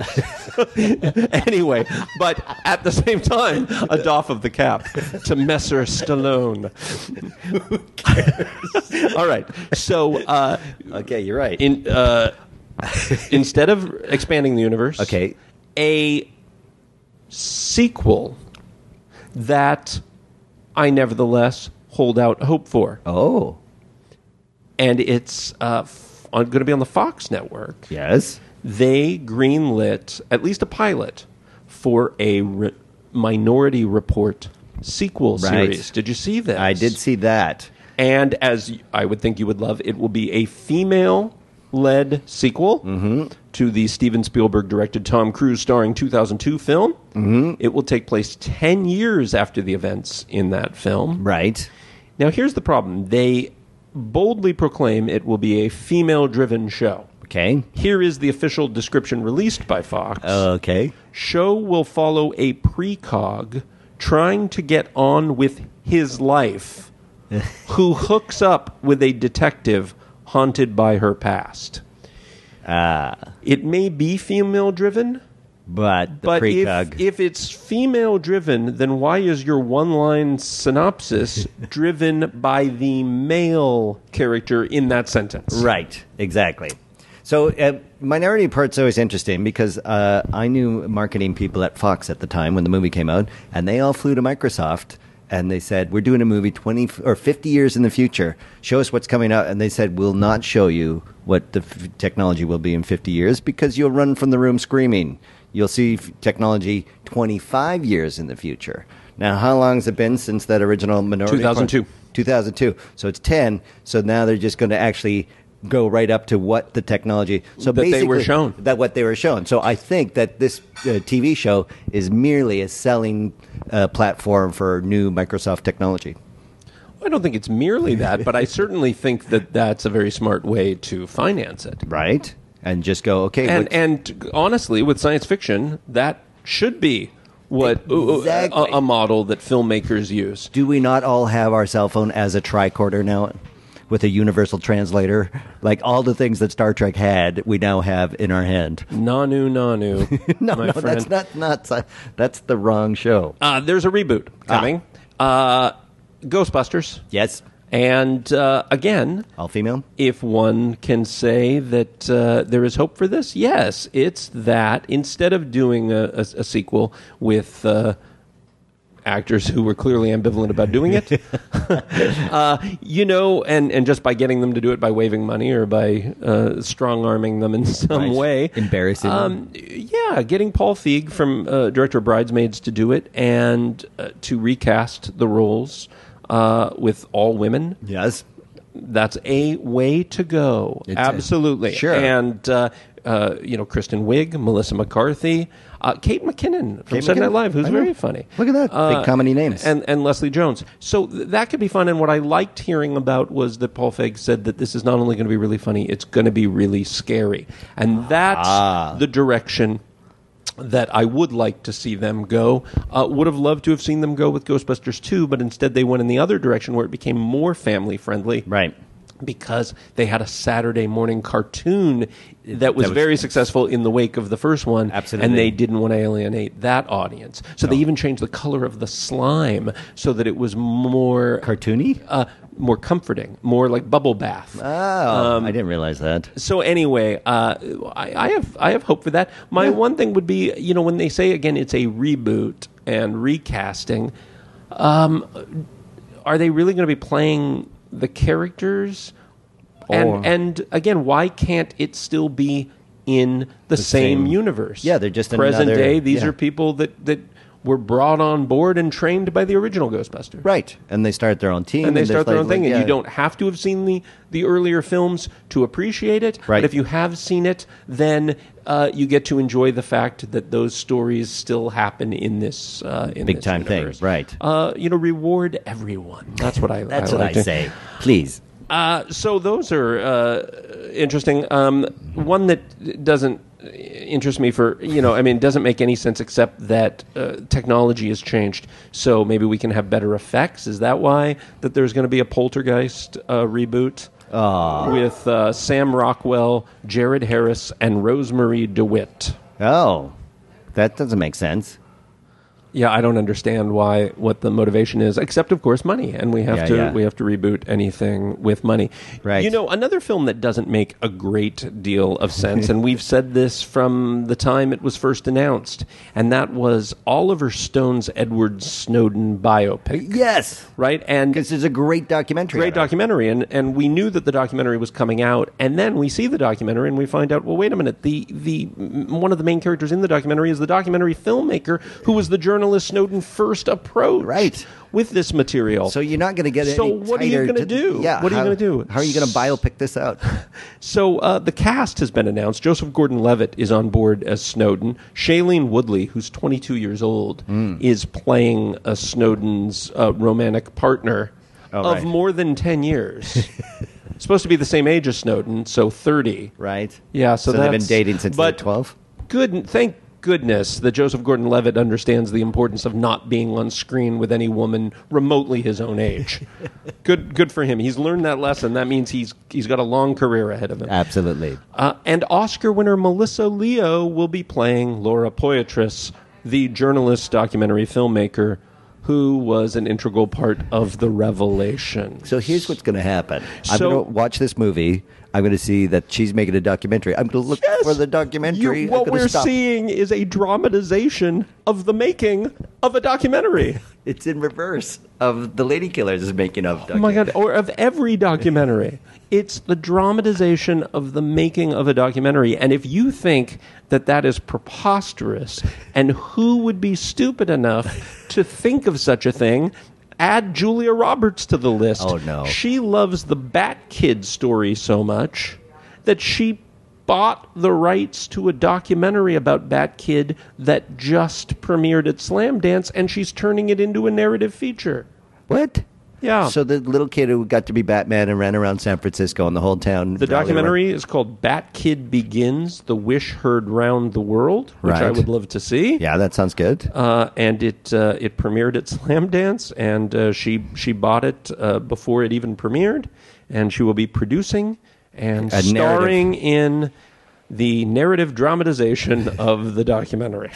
Anyway, but at the same time, a doff of the cap to Messer Stallone. Who cares? All right, so uh, Okay, you're right. in uh, instead of expanding the universe, Okay. a sequel that I nevertheless hold out hope for, oh, and it's uh, f- going to be on the Fox network. yes. They greenlit at least a pilot for a re- Minority Report sequel Right. series. Did you see this? I did see that. And as I would think you would love, it will be a female-led sequel Mm-hmm. to the Steven Spielberg-directed Tom Cruise starring two thousand two film. Mm-hmm. It will take place ten years after the events in that film. Right. Now, here's the problem. They boldly proclaim it will be a female-driven show. Okay. Here is the official description released by Fox. Okay. Show will follow a precog trying to get on with his life who hooks up with a detective haunted by her past. Ah, It may be female-driven, but the but precog. if, if it's female-driven, then why is your one-line synopsis driven by the male character in that sentence? Right, exactly. So, uh, Minority Report's always interesting because uh, I knew marketing people at Fox at the time when the movie came out, and they all flew to Microsoft and they said, "We're doing a movie twenty or fifty years in the future. Show us what's coming out." And they said, "We'll not show you what the f- technology will be in fifty years because you'll run from the room screaming. You'll see f- technology twenty-five years in the future." Now, how long has it been since that original Minority two thousand two. Report? two thousand two. So it's ten. So now they're just going to actually go right up to what the technology so That they were basically- shown. that what they were shown. So I think that this uh, T V show is merely a selling uh, platform for new Microsoft technology. I don't think it's merely that, but I certainly think that that's a very smart way to finance it. Right? And just go, okay. And what- and honestly, with science fiction, that should be what Exactly. a, a model that filmmakers use. do we not all have our cell phone as a tricorder now? With a universal translator, like all the things that Star Trek had, we now have in our hand. Nanu, nanu, No, my no, friend. that's not, not. That's the wrong show. Uh, there's a reboot coming. Uh, Ghostbusters. Yes, And uh, again, all female. if one can say that uh, there is hope for this, yes, it's that instead of doing a, a, a sequel with uh, actors who were clearly ambivalent about doing it, uh, you know, and, and just by getting them to do it by waving money or by uh, strong-arming them in some Right. way. Embarrassing them. Um, yeah, getting Paul Feig from uh, director of Bridesmaids to do it and uh, to recast the roles uh, with all women. Yes. That's a way to go. It's a- Absolutely. sure. And, uh, uh, you know, Kristen Wiig, Melissa McCarthy, uh, Kate McKinnon from Kate Saturday Night McKinnon. Live, who's I know. very funny. Look at that. Big comedy names. And, and Leslie Jones. So th- that could be fun. And what I liked hearing about was that Paul Feig said that this is not only going to be really funny, it's going to be really scary. And that's Ah. the direction that I would like to see them go. Uh, would have loved to have seen them go with Ghostbusters two, but instead they went in the other direction where it became more family friendly. Right. Because they had a Saturday morning cartoon that was, That was- very successful in the wake of the first one. Absolutely. And they didn't want to alienate that audience. So they even changed the color of the slime so that it was more Cartoony? uh, more comforting, more like bubble bath. Oh, Um, I didn't realize that. So anyway, uh, I, I have I have hope for that. My one thing would be, you know, when they say again it's a reboot and recasting, um, are they really going to be playing the characters? Or- And and again, why can't it still be in the, same, same- universe? Yeah, they're just in present another- day. These yeah. are people that, that were brought on board and trained by the original Ghostbusters. Right. And they start their own team. And they there's start their like- own thing, like, and yeah. you don't have to have seen the, the earlier films to appreciate it. Right. But if you have seen it, then uh, you get to enjoy the fact that those stories still happen in this uh, in Big this time thing, universe. right. Uh, you know, reward everyone. That's what I. That's I what like I to- say. Please. Uh, so those are uh, interesting. Um, one that doesn't interest me for, you know, I mean, doesn't make any sense except that uh, technology has changed. So maybe we can have better effects. Is that why that there's going to be a Poltergeist uh, reboot with uh, Sam Rockwell, Jared Harris, and Rosemary DeWitt? Oh, that doesn't make sense. Yeah, I don't understand why what the motivation is, except of course money, and we have Yeah, to yeah. we have to reboot anything with money. Right. You know, another film that doesn't make a great deal of sense, and we've said this from the time it was first announced, and that was Oliver Stone's Edward Snowden biopic. Yes. Right, and This is a great documentary. great on it. documentary, and, and we knew that the documentary was coming out, and then we see the documentary and we find out, well, wait a minute, the the m- one of the main characters in the documentary is the documentary filmmaker who was the journalist Snowden first approached Right. with this material. So you're not going to get So any what are you tighter gonna to- do? Yeah. What are you how- gonna do? How are you going to biopic this out? So uh, the cast has been announced. Joseph Gordon-Levitt is on board as Snowden. Shailene Woodley, who's twenty-two years old, Hmm. is playing uh, Snowden's uh, romantic partner Oh, of right. more than ten years. Supposed to be the same age as Snowden, so thirty. Right? Yeah, so, So they've been that's- dating since but they're twelve? Good, thank goodness that Joseph Gordon-Levitt understands the importance of not being on screen with any woman remotely his own age. good, good for him. He's learned that lesson. That means he's he's got a long career ahead of him. Absolutely. Uh, and Oscar winner Melissa Leo will be playing Laura Poitras, the journalist, documentary filmmaker who was an integral part of The Revelation. So here's what's going to happen. I'm So- going to watch this movie. I'm going to see that she's making a documentary. I'm going to look for the documentary. You- I'm what gonna we're stop. seeing is a dramatization of the making of a documentary. It's in reverse of the Lady Killers is making of. Oh my God, or of every documentary. It's the dramatization of the making of a documentary. And if you think that that is preposterous, and who would be stupid enough to think of such a thing, add Julia Roberts to the list. Oh, no. She loves the Bat Kid story so much that she bought the rights to a documentary about Bat Kid that just premiered at Slam Dance, and she's turning it into a narrative feature. What? Yeah. So the little kid who got to be Batman and ran around San Francisco and the whole town. The rallied documentary is called Bat Kid Begins, The Wish Heard Round the World, which I Right. would love to see. around. Yeah, that sounds good. Uh, and it uh, it premiered at Slam Dance, and uh, she she bought it uh, before it even premiered, and she will be producing and A narrative. starring in the narrative dramatization of the documentary.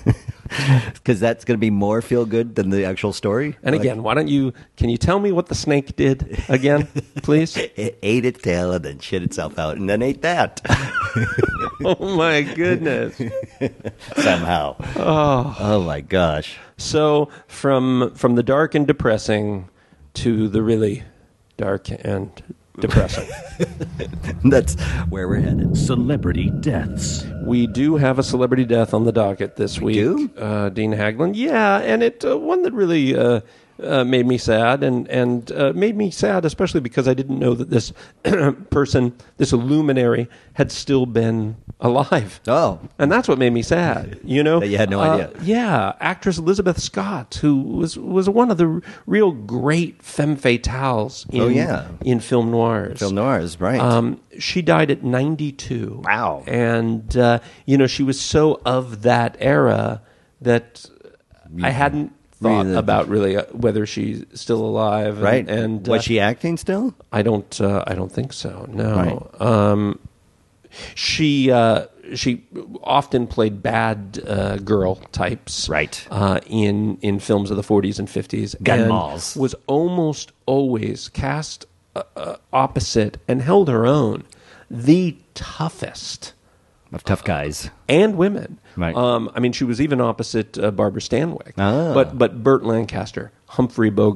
Because that's going to be more feel good than the actual story. And Like, again, why don't you, can you tell me what the snake did again, please? it ate its tail and then shit itself out and then ate that Oh my goodness. somehow. Oh. oh my gosh. So from from the dark and depressing to the really dark and depressing. That's where we're headed. Celebrity deaths. We do have a celebrity death on the docket this week. do? Uh, Dean Haglund. Yeah, and it uh, one that really uh, uh, made me sad, and and uh, made me sad especially because I didn't know that this person, this luminary, had still been alive. Oh. And that's what made me sad, you know? That you had no Uh, idea. Yeah, actress Elizabeth Scott, who was was one of the r- real great femme fatales in, Oh, yeah. in film noirs. Film noirs, right. Um, she died at ninety-two. Wow. And, uh, you know, she was so of that era that I hadn't thought Really? about really uh, whether she's still alive. And, right. And was uh, she acting still? I don't. Uh, I don't think so. No. Right. Um, she uh, she often played bad uh, girl types. Right. Uh, in in films of the forties and fifties. Gun and balls. Was almost always cast uh, uh, opposite and held her own. The toughest. Of tough guys. And women. Right. Um, I mean, she was even opposite uh, Barbara Stanwyck. Ah. But but Burt Lancaster, Humphrey Bogart,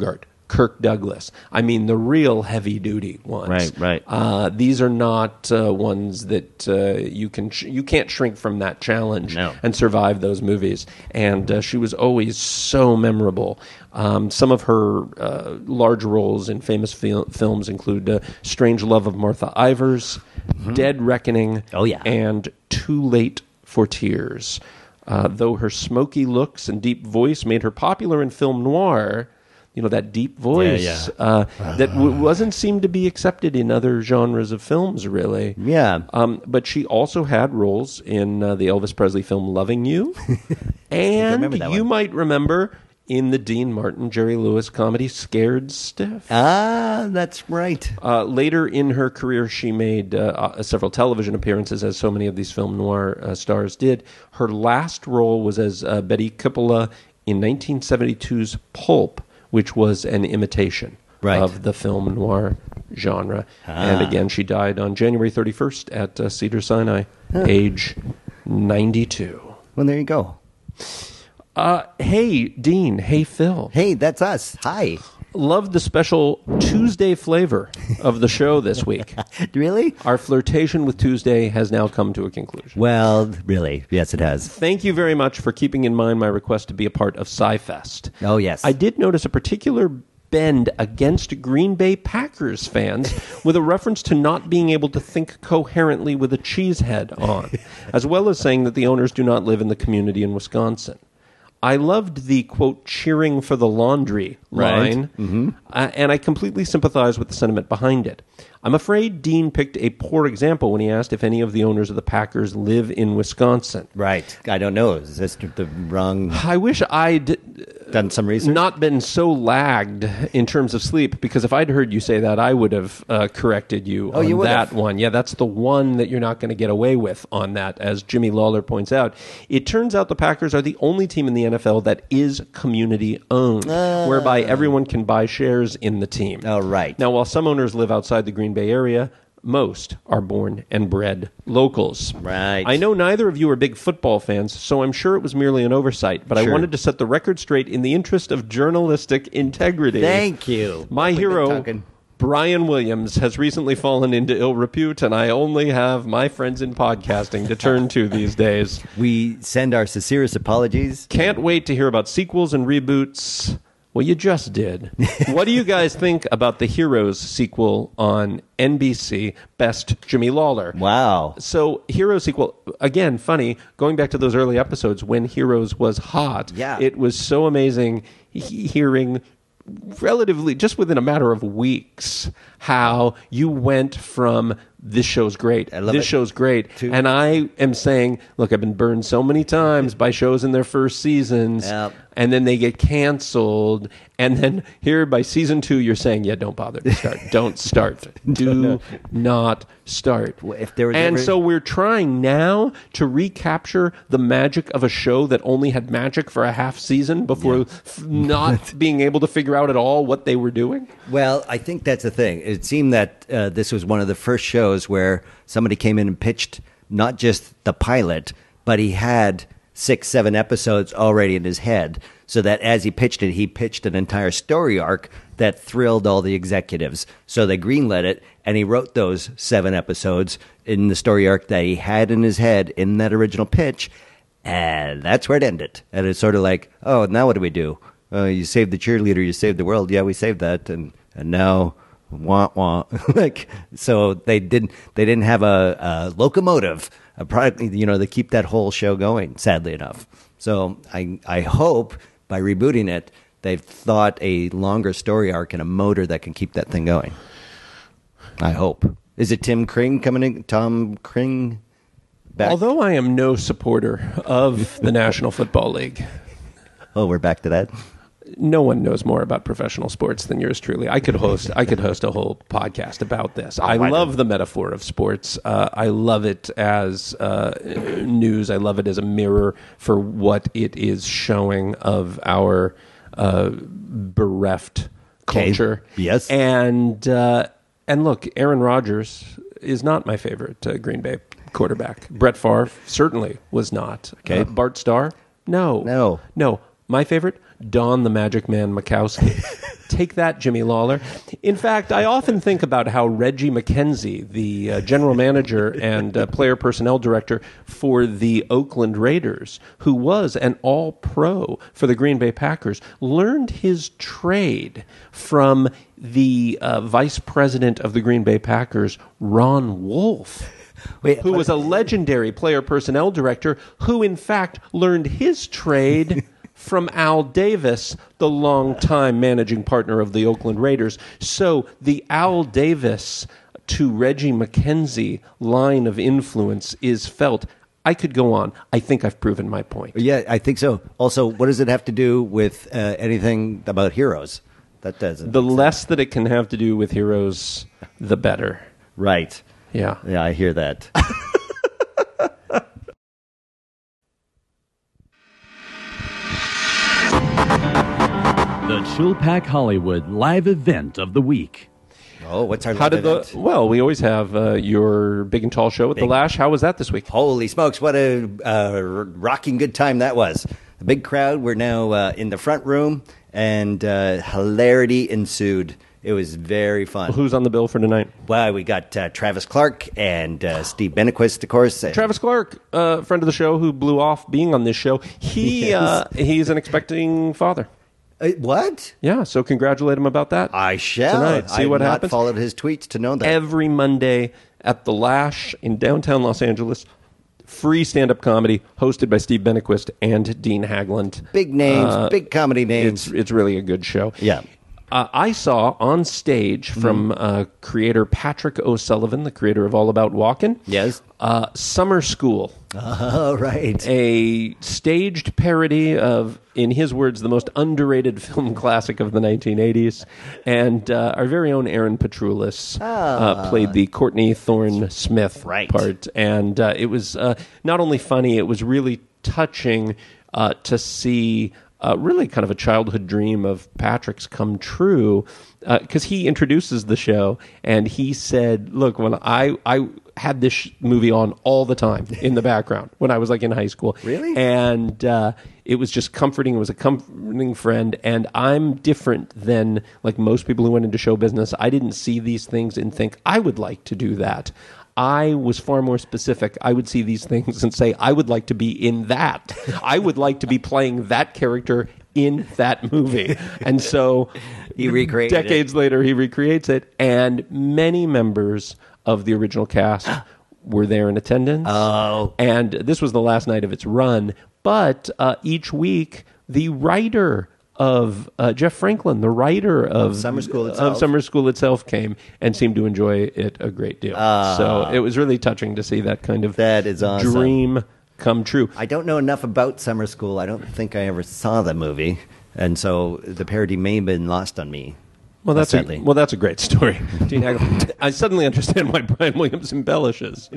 Kirk Douglas. I mean, the real heavy-duty ones. Right, right. Uh, these are not uh, ones that uh, you can sh- you can't shrink from that challenge No. and survive those movies. And uh, she was always so memorable. Um, some of her uh, large roles in famous fil- films include uh, Strange Love of Martha Ivers, Dead Reckoning, Oh, yeah. and Too Late for Tears. Uh, though her smoky looks and deep voice made her popular in film noir, you know, that deep voice Yeah, yeah. Uh, that w- wasn't seemed to be accepted in other genres of films, really. Yeah. Um, but she also had roles in uh, the Elvis Presley film Loving You. And remember that you one. might remember in the Dean Martin, Jerry Lewis comedy Scared Stiff. Ah, that's right. Uh, later in her career, she made uh, uh, several television appearances, as so many of these film noir uh, stars did. Her last role was as uh, Betty Coppola in nineteen seventy-two's Pulp, which was an imitation Right. of the film noir genre. And again, she died on January thirty-first at uh, Cedars-Sinai, age ninety-two. Well, there you go. Uh, hey, Dean. Hey, Phil. Hey, that's us. Hi. Love the special Tuesday flavor of the show this week. Really? Our flirtation with Tuesday has now come to a conclusion. Well, really. Yes, it has. Thank you very much for keeping in mind my request to be a part of Sci-Fest. Oh, yes. I did notice a particular bend against Green Bay Packers fans with a reference to not being able to think coherently with a cheese head on, as well as saying that the owners do not live in the community in Wisconsin. I loved the, quote, cheering for the laundry Right. line, mm-hmm. uh, and I completely sympathize with the sentiment behind it. I'm afraid Dean picked a poor example when he asked if any of the owners of the Packers live in Wisconsin. Right. I don't know. Is this the wrong... I wish I'd Done some research? not been so lagged in terms of sleep, because if I'd heard you say that, I would have uh, corrected you Oh, on you would that have. one. Yeah, that's the one that you're not going to get away with on that, as Jimmy Lawler points out. It turns out the Packers are the only team in the N F L that is community-owned, whereby everyone can buy shares in the team. Oh, right. Now, while some owners live outside the Green Bay area, most are born and bred locals. Right. I know neither of you are big football fans, so I'm sure it was merely an oversight, but I Sure. wanted to set the record straight in the interest of journalistic integrity. Thank you. My We've been hero, talking. Brian Williams, has recently fallen into ill repute, and I only have my friends in podcasting to turn to these days. We send our sincerest apologies. Can't wait to hear about sequels and reboots. Well, you just did. What do you guys think about the Heroes sequel on N B C, Best Jimmy Lawler? Wow. So, Heroes sequel, again, funny, going back to those early episodes when Heroes was hot. Yeah. It was so amazing he- hearing relatively, just within a matter of weeks, how you went from this show's great, I love this it. show's great. To- And I am saying, look, I've been burned so many times by shows in their first seasons, Yep. and then they get canceled. And then here by season two, you're saying, yeah, don't bother to start. Don't start. Do not start. Well, if there was and ever- so we're trying now to recapture the magic of a show that only had magic for a half season before f- not being able to figure out at all what they were doing. Well, I think that's the thing. It seemed that uh, this was one of the first shows where somebody came in and pitched not just the pilot, but he had six, seven episodes already in his head, so that as he pitched it, he pitched an entire story arc that thrilled all the executives. So they greenlit it, and he wrote those seven episodes in the story arc that he had in his head in that original pitch, and that's where it ended. And it's sort of like, oh, now what do we do? Uh, you saved the cheerleader, you saved the world. Yeah, we saved that, and and now, wah wah. Like, so they didn't they didn't have a, a locomotive, a product. You know, to keep that whole show going. Sadly enough, so I I hope by rebooting it, they've thought a longer story arc and a motor that can keep that thing going. I hope. Is it Tim Kring coming in? Tom Kring? Back? Although I am no supporter of the National Football League, Oh, we're back to that. no one knows more about professional sports than yours truly. I could host. I could host a whole podcast about this. I why love the metaphor of sports. Uh, I love it as uh, news. I love it as a mirror for what it is showing of our uh, bereft Okay. culture. Yes. and uh, and look, Aaron Rodgers is not my favorite uh, Green Bay quarterback. Brett Favre certainly was not. Okay. Uh, Bart Starr, no, No. no. My favorite, Don the Magic Man Mikowski. Take that, Jimmy Lawler. In fact, I often think about how Reggie McKenzie, the uh, general manager and uh, player personnel director for the Oakland Raiders, who was an all-pro for the Green Bay Packers, learned his trade from the uh, vice president of the Green Bay Packers, Ron Wolf. Wait, who what- was a legendary player personnel director who, in fact, learned his trade from Al Davis, the longtime managing partner of the Oakland Raiders. So the Al Davis to Reggie McKenzie line of influence is felt. I could go on. I think I've proven my point. Yeah, I think so. Also, what does it have to do with uh, anything about heroes? That doesn't. The less that it can have to do with heroes, the better. Right. Yeah. Yeah, I hear that. The Chill Pack Hollywood live event of the week. Oh, what's our How live did the event? well? We always have uh, your Big and Tall show at the Big- Lash. How was that this week? Holy smokes, what a uh, rocking good time that was. A big crowd. We're now uh, in the front room, and uh, hilarity ensued. It was very fun. Who's on the bill for tonight? Well, we got uh, Travis Clark and uh, Steve Benequist, of course. Travis Clark, uh, friend of the show, who blew off being on this show. He Yes. uh, he's an expecting father. Uh, what? Yeah, so congratulate him about that. I shall. Tonight. See I've what not happens. followed his tweets to know that. Every Monday at the Lash in downtown Los Angeles. Free stand-up comedy hosted by Steve Benequist and Dean Hagland. Big names, Uh, big comedy names. It's it's really a good show. Yeah. Uh, I saw on stage from uh, creator Patrick O'Sullivan, the creator of All About Walkin', Yes. uh, Summer School, Oh, right. a staged parody of, in his words, the most underrated film classic of the nineteen eighties. And uh, our very own Aaron Petroulis uh, played the Courtney Thorne Smith Right. part. And uh, it was uh, not only funny, it was really touching uh, to see uh, really kind of a childhood dream of Patrick's come true, because he introduces the show and he said, look, when I, I had this sh- movie on all the time in the background when I was like in high school. Really? And uh, it was just comforting. It was a comforting friend. And I'm different than like most people who went into show business. I didn't see these things and think I would like to do that. I was far more specific. I would see these things and say, I would like to be in that. I would like to be playing that character in that movie. And so He recreated it. decades later, he recreates it. And many members of the original cast were there in attendance. Oh. And this was the last night of its run. But uh, each week, the writer of uh, Jeff Franklin, the writer of, Summer School of itself. Summer School itself, came and seemed to enjoy it a great deal. so it was really touching to see that kind of That is awesome. dream come true. I don't know enough about Summer School. I don't think I ever saw the movie. And so the parody may have been lost on me. Well, that's a, Sadly. well, that's a great story. Dean Hagel. I suddenly understand why Brian Williams embellishes.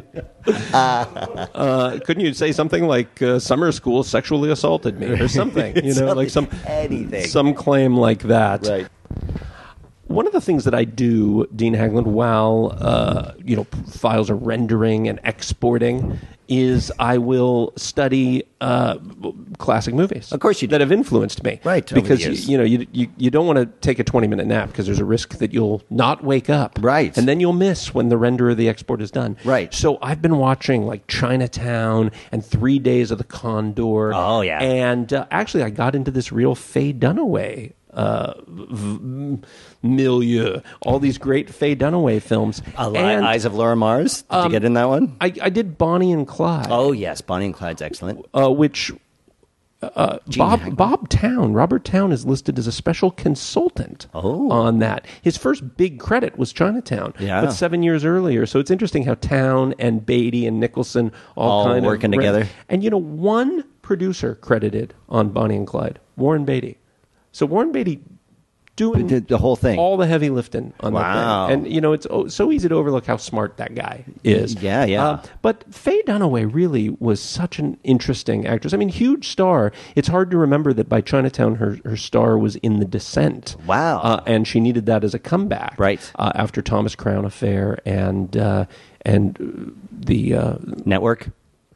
uh, couldn't you say something like uh, "Summer School sexually assaulted me" or something? You know, like some Anything. some claim like that. Right. One of the things that I do, Dean Hagland, while uh, you know files are rendering and exporting, is I will study uh, classic movies. Of course you do. that have influenced me. Right, over the because years. you know you, you you don't want to take a twenty minute nap because there's a risk that you'll not wake up. Right. and then you'll miss when the render of the export is done. Right. So I've been watching like Chinatown and Three Days of the Condor. Oh, yeah. And uh, actually, I got into this real Faye Dunaway uh, v- milieu. All these great Faye Dunaway films. A Li- And, Eyes of Laura Mars. Did you um, get in that one? I, I did Bonnie and Clyde. Oh, yes. Bonnie and Clyde's excellent. uh, which uh, Bob Hackman. Bob Town, Robert Town, is listed as a special consultant Oh. on that. His first big credit was Chinatown, Yeah. but seven years earlier. So it's interesting how Town and Beatty and Nicholson all, All kind working of together. And you know, one producer credited on Bonnie and Clyde, Warren Beatty. So Warren Beatty doing The, the whole thing. all the heavy lifting on Wow. that thing. And, you know, it's oh, so easy to overlook how smart that guy is. Yeah, yeah. Uh, but Faye Dunaway really was such an interesting actress. I mean, huge star. It's hard to remember that by Chinatown, her, her star was in The Descent. Wow. Uh, and she needed that as a comeback. Right. Uh, after Thomas Crown Affair and, uh, and uh, the... Uh, Network.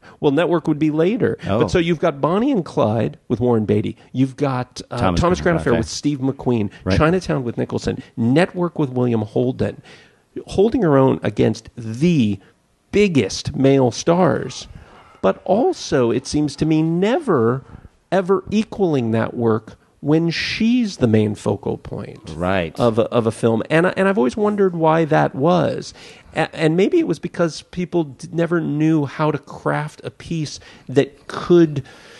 Well, Network would be later. Oh. But so you've got Bonnie and Clyde with Warren Beatty. You've got uh, Thomas Thomas, Crown Crown Affair Affair. with Steve McQueen. Right. Chinatown with Nicholson. Network with William Holden. Holding her own against the biggest male stars. But also, it seems to me, never, ever equaling that work when she's the main focal point Right. of a, of a film. And, I- and I've always wondered why that was. A- and maybe it was because people d- never knew how to craft a piece that could,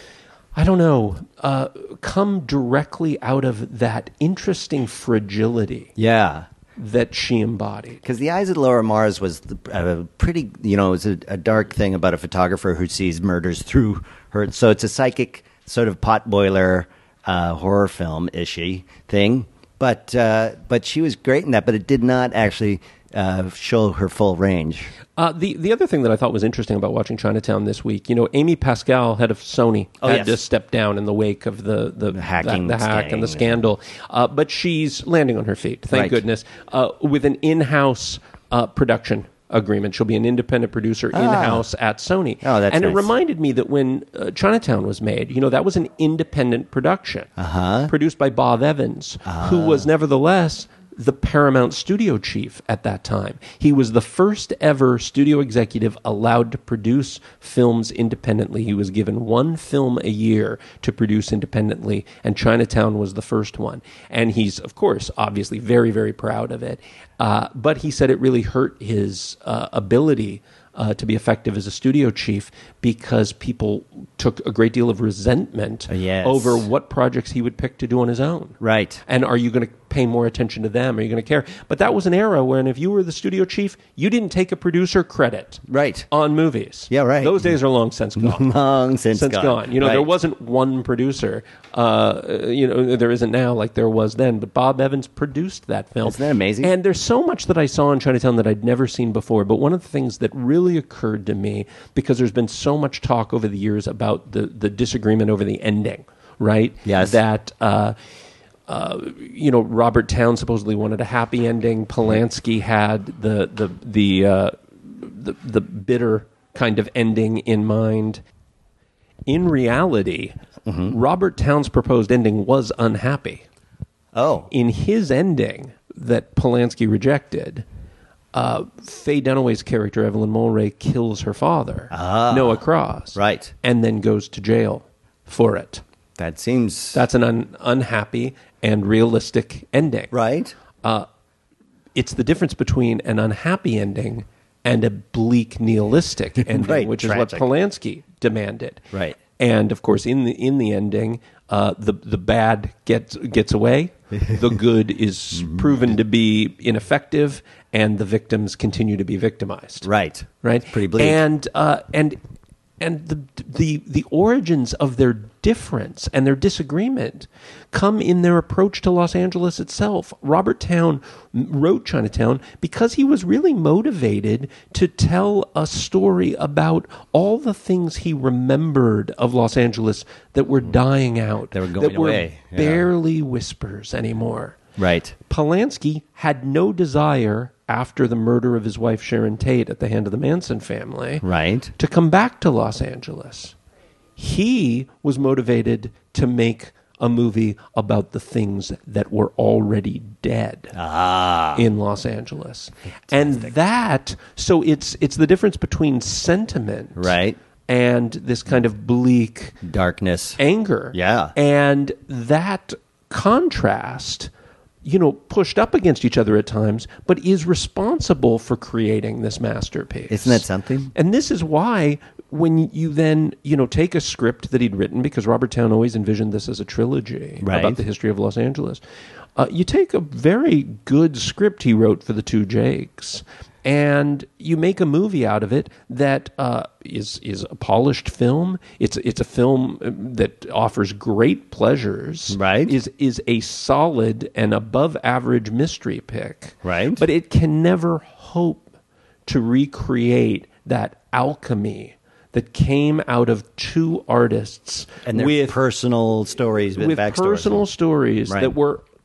I don't know, uh, come directly out of that interesting fragility Yeah. that she embodied. Because The Eyes of Laura Mars was the- a pretty, you know, it was a, a dark thing about a photographer who sees murders through her. So it's a psychic sort of potboiler uh, horror film ishy thing. But uh, but she was great in that. But it did not actually uh, show her full range. Uh, the the other thing that I thought was interesting about watching Chinatown this week, you know, Amy Pascal, head of Sony, Oh, had yes. to step down in the wake of the the, The hacking the, the hack and the sting, scandal. Uh, but she's landing on her feet, thank Right. goodness, uh, with an in-house uh, production agreement. She'll be an independent producer in-house at Sony. Oh, that's and it nice. reminded me that when uh, Chinatown was made, you know, that was an independent production Uh-huh. produced by Bob Evans, who was nevertheless the Paramount studio chief at that time. He was the first ever studio executive allowed to produce films independently. He was given one film a year to produce independently, and Chinatown was the first one. And he's, of course, obviously very, very proud of it. Uh, but he said it really hurt his uh, ability Uh, to be effective as a studio chief because people took a great deal of resentment Uh, yes. over what projects he would pick to do on his own. Right. And are you going to pay more attention to them? Are you going to care? But that was an era when if you were the studio chief, you didn't take a producer credit Right. on movies. Yeah, right. Those days are long since gone. Long since, Since gone. You know, Right. there wasn't one producer. Uh, you know, there isn't now like there was then. But Bob Evans produced that film. Isn't that amazing? And there's so much that I saw in Chinatown that I'd never seen before. But one of the things that really occurred to me, because there's been so much talk over the years about the, the disagreement over the ending, right? Yes. That, uh, uh, you know, Robert Towne supposedly wanted a happy ending. Polanski had the, the, the, uh, the, the bitter kind of ending in mind. In reality, Robert Towne's proposed ending was unhappy. Oh. In his ending that Polanski rejected, uh, Faye Dunaway's character, Evelyn Mulwray, kills her father, Noah Cross, Right. and then goes to jail for it. That seems... That's an un- unhappy and realistic ending. right. It's the difference between an unhappy ending and a bleak nihilistic ending, Right, which tragic. is what Polanski demanded. Right. And of course, in the in the ending, uh, the the bad gets gets away, the good is proven to be ineffective, and the victims continue to be victimized. Right. Right. It's pretty bleak. And uh, and and the the the origins of their difference and their disagreement come in their approach to Los Angeles itself. Robert Towne wrote Chinatown because he was really motivated to tell a story about all the things he remembered of Los Angeles that were dying out, They were going that were away, yeah. barely whispers anymore. Right. Polanski had no desire, after the murder of his wife Sharon Tate at the hand of the Manson family, Right. to come back to Los Angeles. He was motivated to make a movie about the things that were already dead Ah. in Los Angeles. And that, so it's it's the difference between sentiment Right. and this kind of bleak Darkness. anger. Yeah. And that contrast, you know, pushed up against each other at times, but is responsible for creating this masterpiece. Isn't that something? And this is why when you then, you know, take a script that he'd written, because Robert Towne always envisioned this as a trilogy Right. about the history of Los Angeles. Uh, you take a very good script he wrote for The Two Jakes, and you make a movie out of it that uh, is is a polished film. It's it's a film that offers great pleasures. Right. Is is a solid and above average mystery pick. Right. But it can never hope to recreate that alchemy that came out of two artists And their with personal stories with, with backstories. personal stories Right. that were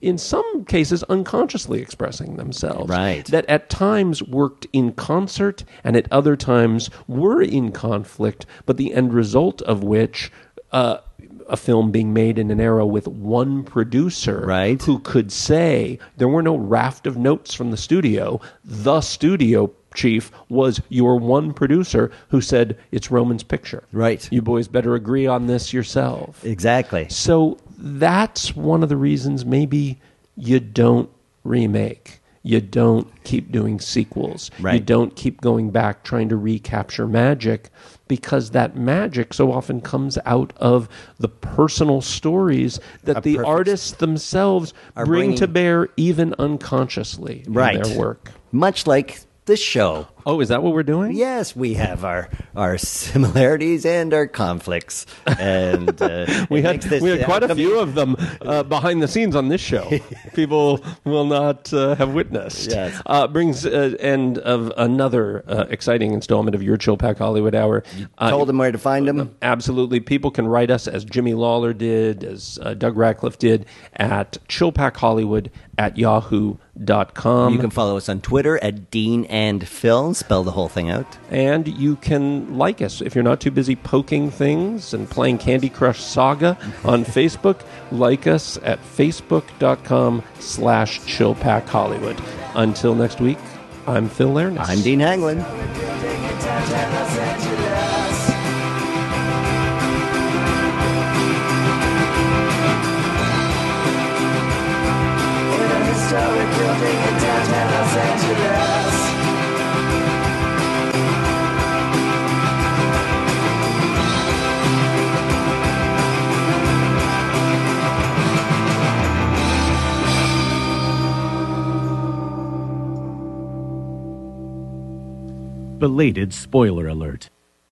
in some cases, unconsciously expressing themselves. Right. That at times worked in concert and at other times were in conflict, but the end result of which, uh, a film being made in an era with one producer Right. who could say, there were no raft of notes from the studio. The studio chief was your one producer who said, it's Roman's picture. Right. You boys better agree on this yourself. Exactly. So that's one of the reasons maybe you don't remake. You don't keep doing sequels. Right. You don't keep going back trying to recapture magic, because that magic so often comes out of the personal stories that A the perfect- artists themselves Are bring bringing- to bear even unconsciously Right. in their work. Much like this show. Oh, is that what we're doing? Yes, we have our our similarities and our conflicts, and uh, We it had makes this we had quite a outcome- few of them uh, behind the scenes on this show. People will not uh, have witnessed. Yes. Uh, brings uh, end of another uh, exciting installment of your Chill Pack Hollywood Hour. Uh, Told them where to find them. Absolutely. People can write us as Jimmy Lawler did, as uh, Doug Ratcliffe did, at chillpackhollywood at yahoo dot com. You can follow us on Twitter at Dean and Phil. Spell the whole thing out. And you can like us if you're not too busy poking things and playing Candy Crush Saga on Facebook. Like us at facebook.com slash chillpackhollywood. Until next week, I'm Phil Lernis. I'm Dean Haglin. Building in downtown Los Angeles. In a historic building in downtown Los Angeles. Belated spoiler alert.